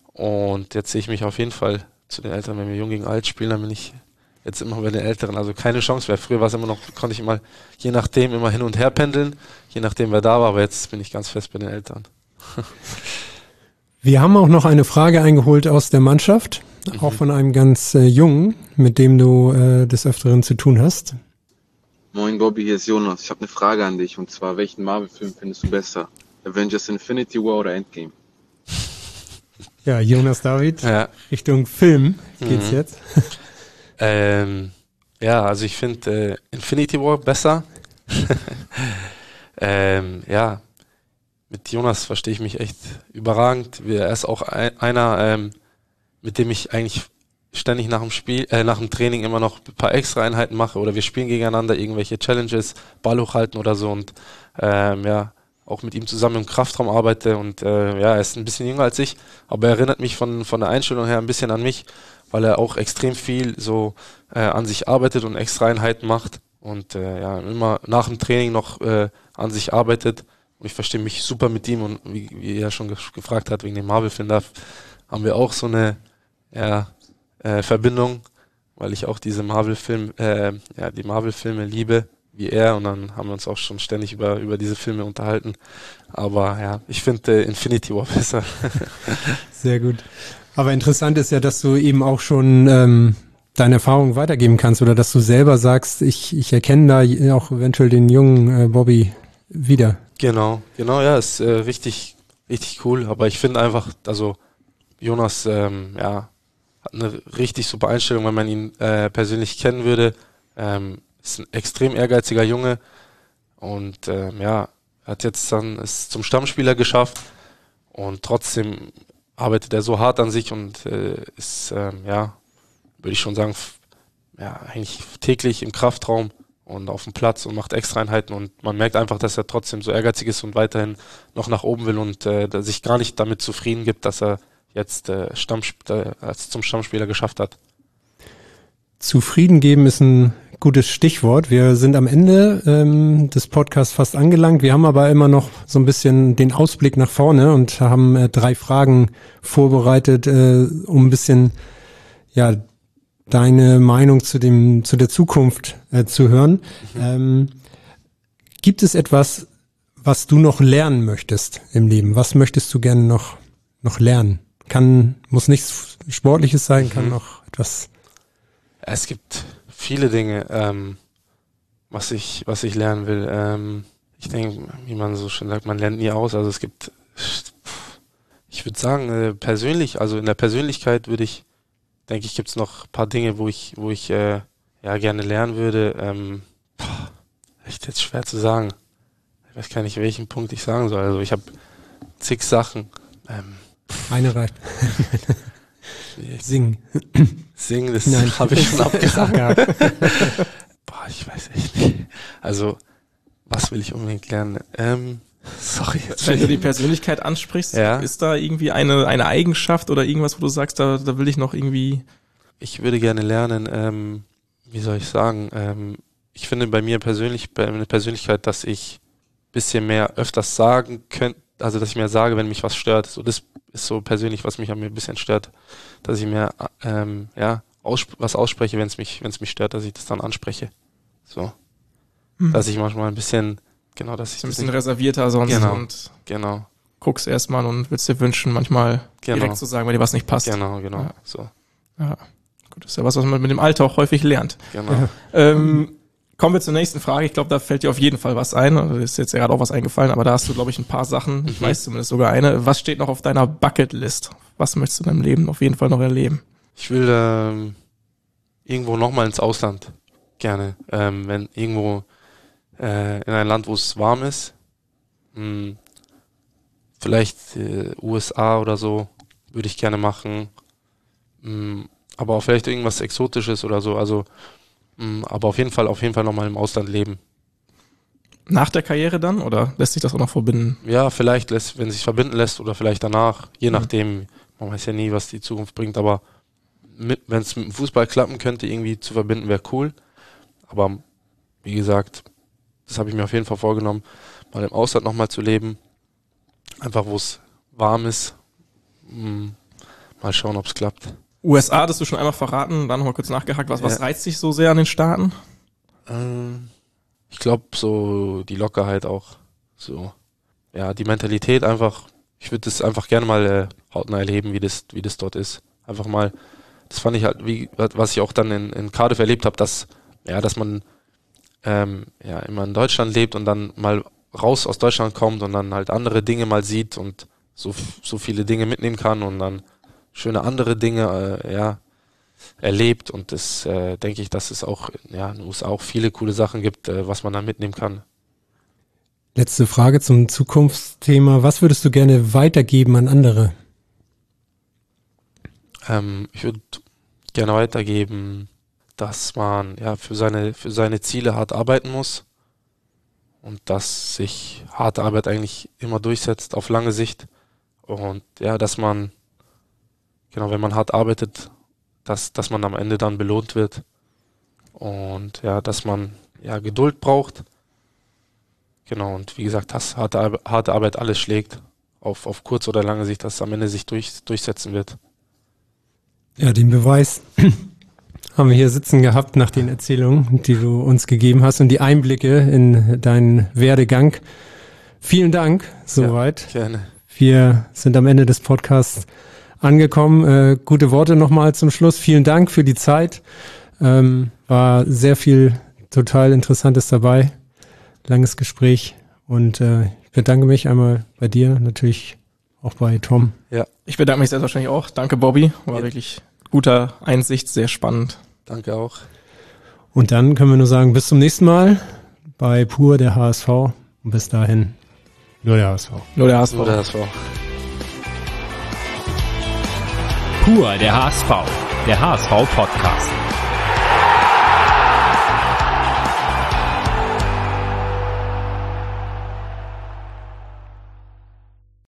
und jetzt sehe ich mich auf jeden Fall zu den Älteren, wenn wir jung gegen alt spielen, dann bin ich jetzt immer bei den Älteren, also keine Chance, weil früher war es immer noch, konnte ich immer, je nachdem, immer hin und her pendeln, je nachdem, wer da war, aber jetzt bin ich ganz fest bei den Älteren. Wir haben auch noch eine Frage eingeholt aus der Mannschaft, mhm. auch von einem ganz äh, Jungen, mit dem du äh, des Öfteren zu tun hast. Moin Bobby, hier ist Jonas. Ich habe eine Frage an dich und zwar, welchen Marvel-Film findest du besser? Avengers Infinity War oder Endgame? Ja, Jonas David, ja. Richtung Film geht's mhm. jetzt. ähm, ja, also ich finde äh, Infinity War besser. ähm, ja, mit Jonas verstehe ich mich echt überragend. Er ist auch ein, einer, ähm, mit dem ich eigentlich ständig nach dem Spiel, äh, nach dem Training immer noch ein paar Extra-Einheiten mache oder wir spielen gegeneinander irgendwelche Challenges, Ball hochhalten oder so und ähm, ja, auch mit ihm zusammen im Kraftraum arbeite und äh, ja, er ist ein bisschen jünger als ich, aber er erinnert mich von von der Einstellung her ein bisschen an mich, weil er auch extrem viel so äh, an sich arbeitet und extra Einheiten macht und äh, ja, immer nach dem Training noch äh, an sich arbeitet und ich verstehe mich super mit ihm und wie, wie er schon ge- gefragt hat wegen dem Marvel-Film, da haben wir auch so eine ja, äh, Verbindung, weil ich auch diese Marvel-Film, äh, ja, die Marvel-Filme liebe wie er und dann haben wir uns auch schon ständig über über diese Filme unterhalten. Aber ja, ich finde äh, Infinity War besser. Sehr gut. Aber interessant ist ja, dass du eben auch schon ähm, deine Erfahrungen weitergeben kannst oder dass du selber sagst, ich ich erkenne da auch eventuell den jungen äh, Bobby wieder. Genau, genau, ja, ist äh, richtig richtig cool. Aber ich finde einfach, also Jonas, ähm, ja, hat eine richtig super Einstellung, wenn man ihn äh, persönlich kennen würde. Ähm, ist ein extrem ehrgeiziger Junge und ähm, ja, hat jetzt dann es zum Stammspieler geschafft und trotzdem arbeitet er so hart an sich und äh, ist, ähm, ja, würde ich schon sagen, f- ja, eigentlich täglich im Kraftraum und auf dem Platz und macht Extraeinheiten und man merkt einfach, dass er trotzdem so ehrgeizig ist und weiterhin noch nach oben will und äh, dass sich gar nicht damit zufrieden gibt, dass er jetzt äh, Stammsp- äh, als zum Stammspieler geschafft hat. Zufrieden geben ist ein gutes Stichwort. Wir sind am Ende ähm, des Podcasts fast angelangt. Wir haben aber immer noch so ein bisschen den Ausblick nach vorne und haben äh, drei Fragen vorbereitet, äh, um ein bisschen ja deine Meinung zu dem zu der Zukunft äh, zu hören. Mhm. Ähm, gibt es etwas, was du noch lernen möchtest im Leben? Was möchtest du gerne noch noch lernen? Kann, muss nichts Sportliches sein, kann mhm. noch etwas. Es gibt viele Dinge, ähm, was ich, was ich lernen will. Ähm, ich denke, wie man so schön sagt, man lernt nie aus. Also es gibt, ich würde sagen, äh, persönlich, also in der Persönlichkeit würde ich, denke ich, gibt es noch ein paar Dinge, wo ich, wo ich äh, ja gerne lernen würde. Ähm, boah, echt jetzt schwer zu sagen. Ich weiß gar nicht, welchen Punkt ich sagen soll. Also ich habe zig Sachen. Ähm, Eine reicht. Singen. Singen, das habe ich schon abgehakt. Boah, ich weiß echt nicht. Also, was will ich unbedingt lernen? Ähm, sorry. Jetzt Wenn du die Persönlichkeit ansprichst, ja. ist da irgendwie eine, eine Eigenschaft oder irgendwas, wo du sagst, da, da will ich noch irgendwie... Ich würde gerne lernen, ähm, wie soll ich sagen, ähm, ich finde bei mir persönlich, bei meiner Persönlichkeit, dass ich ein bisschen mehr öfters sagen könnte, also dass ich mehr sage, wenn mich was stört. So, das ist so persönlich, was mich an mir ein bisschen stört, dass ich mehr ähm, ja, aussp- was ausspreche, wenn es mich, wenn es mich stört, dass ich das dann anspreche. So. Mhm. Dass ich manchmal ein bisschen, genau, dass ich so ein das bisschen nicht, reservierter sonst genau, und genau. guckst erstmal und willst dir wünschen, manchmal genau. direkt zu sagen, wenn dir was nicht passt. Genau, genau. Ja. So. Ja. Gut, das ist ja was, was man mit dem Alter auch häufig lernt. Genau. ähm, kommen wir zur nächsten Frage. Ich glaube, da fällt dir auf jeden Fall was ein. Da ist jetzt gerade auch was eingefallen, aber da hast du, glaube ich, ein paar Sachen. Ich mhm. weiß zumindest sogar eine. Was steht noch auf deiner Bucketlist? Was möchtest du in deinem Leben auf jeden Fall noch erleben? Ich will ähm, irgendwo nochmal ins Ausland. Gerne. Ähm, wenn irgendwo äh, in ein Land, wo es warm ist. Mh, vielleicht äh, U S A oder so. Würde ich gerne machen. Mh, aber auch vielleicht irgendwas Exotisches oder so. Also aber auf jeden Fall, auf jeden Fall nochmal im Ausland leben. Nach der Karriere dann? Oder lässt sich das auch noch verbinden? Ja, vielleicht, lässt, wenn es sich verbinden lässt oder vielleicht danach. Je mhm. nachdem. Man weiß ja nie, was die Zukunft bringt. Aber wenn es mit dem Fußball klappen könnte, irgendwie zu verbinden, wäre cool. Aber wie gesagt, das habe ich mir auf jeden Fall vorgenommen, mal im Ausland nochmal zu leben. Einfach, wo es warm ist. Mal schauen, ob es klappt. U S A hattest du schon einmal verraten, dann nochmal kurz nachgehakt, was, ja. was reizt dich so sehr an den Staaten? Ähm, ich glaube, so die Lockerheit auch, so, ja, die Mentalität einfach, ich würde das einfach gerne mal äh, hautnah erleben, wie das, wie das dort ist. Einfach mal, das fand ich halt, wie, was ich auch dann in, in Cardiff erlebt habe, dass, ja, dass man ähm, ja immer in Deutschland lebt und dann mal raus aus Deutschland kommt und dann halt andere Dinge mal sieht und so, so viele Dinge mitnehmen kann und dann schöne andere Dinge äh, ja, erlebt und das äh, denke ich, dass es auch ja, in den U S A auch viele coole Sachen gibt, äh, was man da mitnehmen kann. Letzte Frage zum Zukunftsthema. Was würdest du gerne weitergeben an andere? Ähm, ich würde gerne weitergeben, dass man ja für seine für seine Ziele hart arbeiten muss und dass sich harte Arbeit eigentlich immer durchsetzt auf lange Sicht und ja, dass man Genau, wenn man hart arbeitet, dass, dass man am Ende dann belohnt wird. Und ja, dass man ja Geduld braucht. Genau, und wie gesagt, dass harte, harte Arbeit alles schlägt. Auf, auf kurz oder lange Sicht, dass es am Ende sich durch, durchsetzen wird. Ja, den Beweis haben wir hier sitzen gehabt nach den Erzählungen, die du uns gegeben hast und die Einblicke in deinen Werdegang. Vielen Dank soweit. Ja, gerne. Wir sind am Ende des Podcasts angekommen. Äh, gute Worte nochmal zum Schluss. Vielen Dank für die Zeit. Ähm, war sehr viel total Interessantes dabei. Langes Gespräch. Und äh, ich bedanke mich einmal bei dir, natürlich auch bei Tom. Ja, ich bedanke mich selbstverständlich auch. Danke, Bobby. War ja. wirklich guter Einsicht, sehr spannend. Danke auch. Und dann können wir nur sagen, bis zum nächsten Mal bei Pur, der H S V. Und bis dahin, nur der H S V. Nur der H S V. Nur der H S V. Pur, der H S V, der H S V Podcast.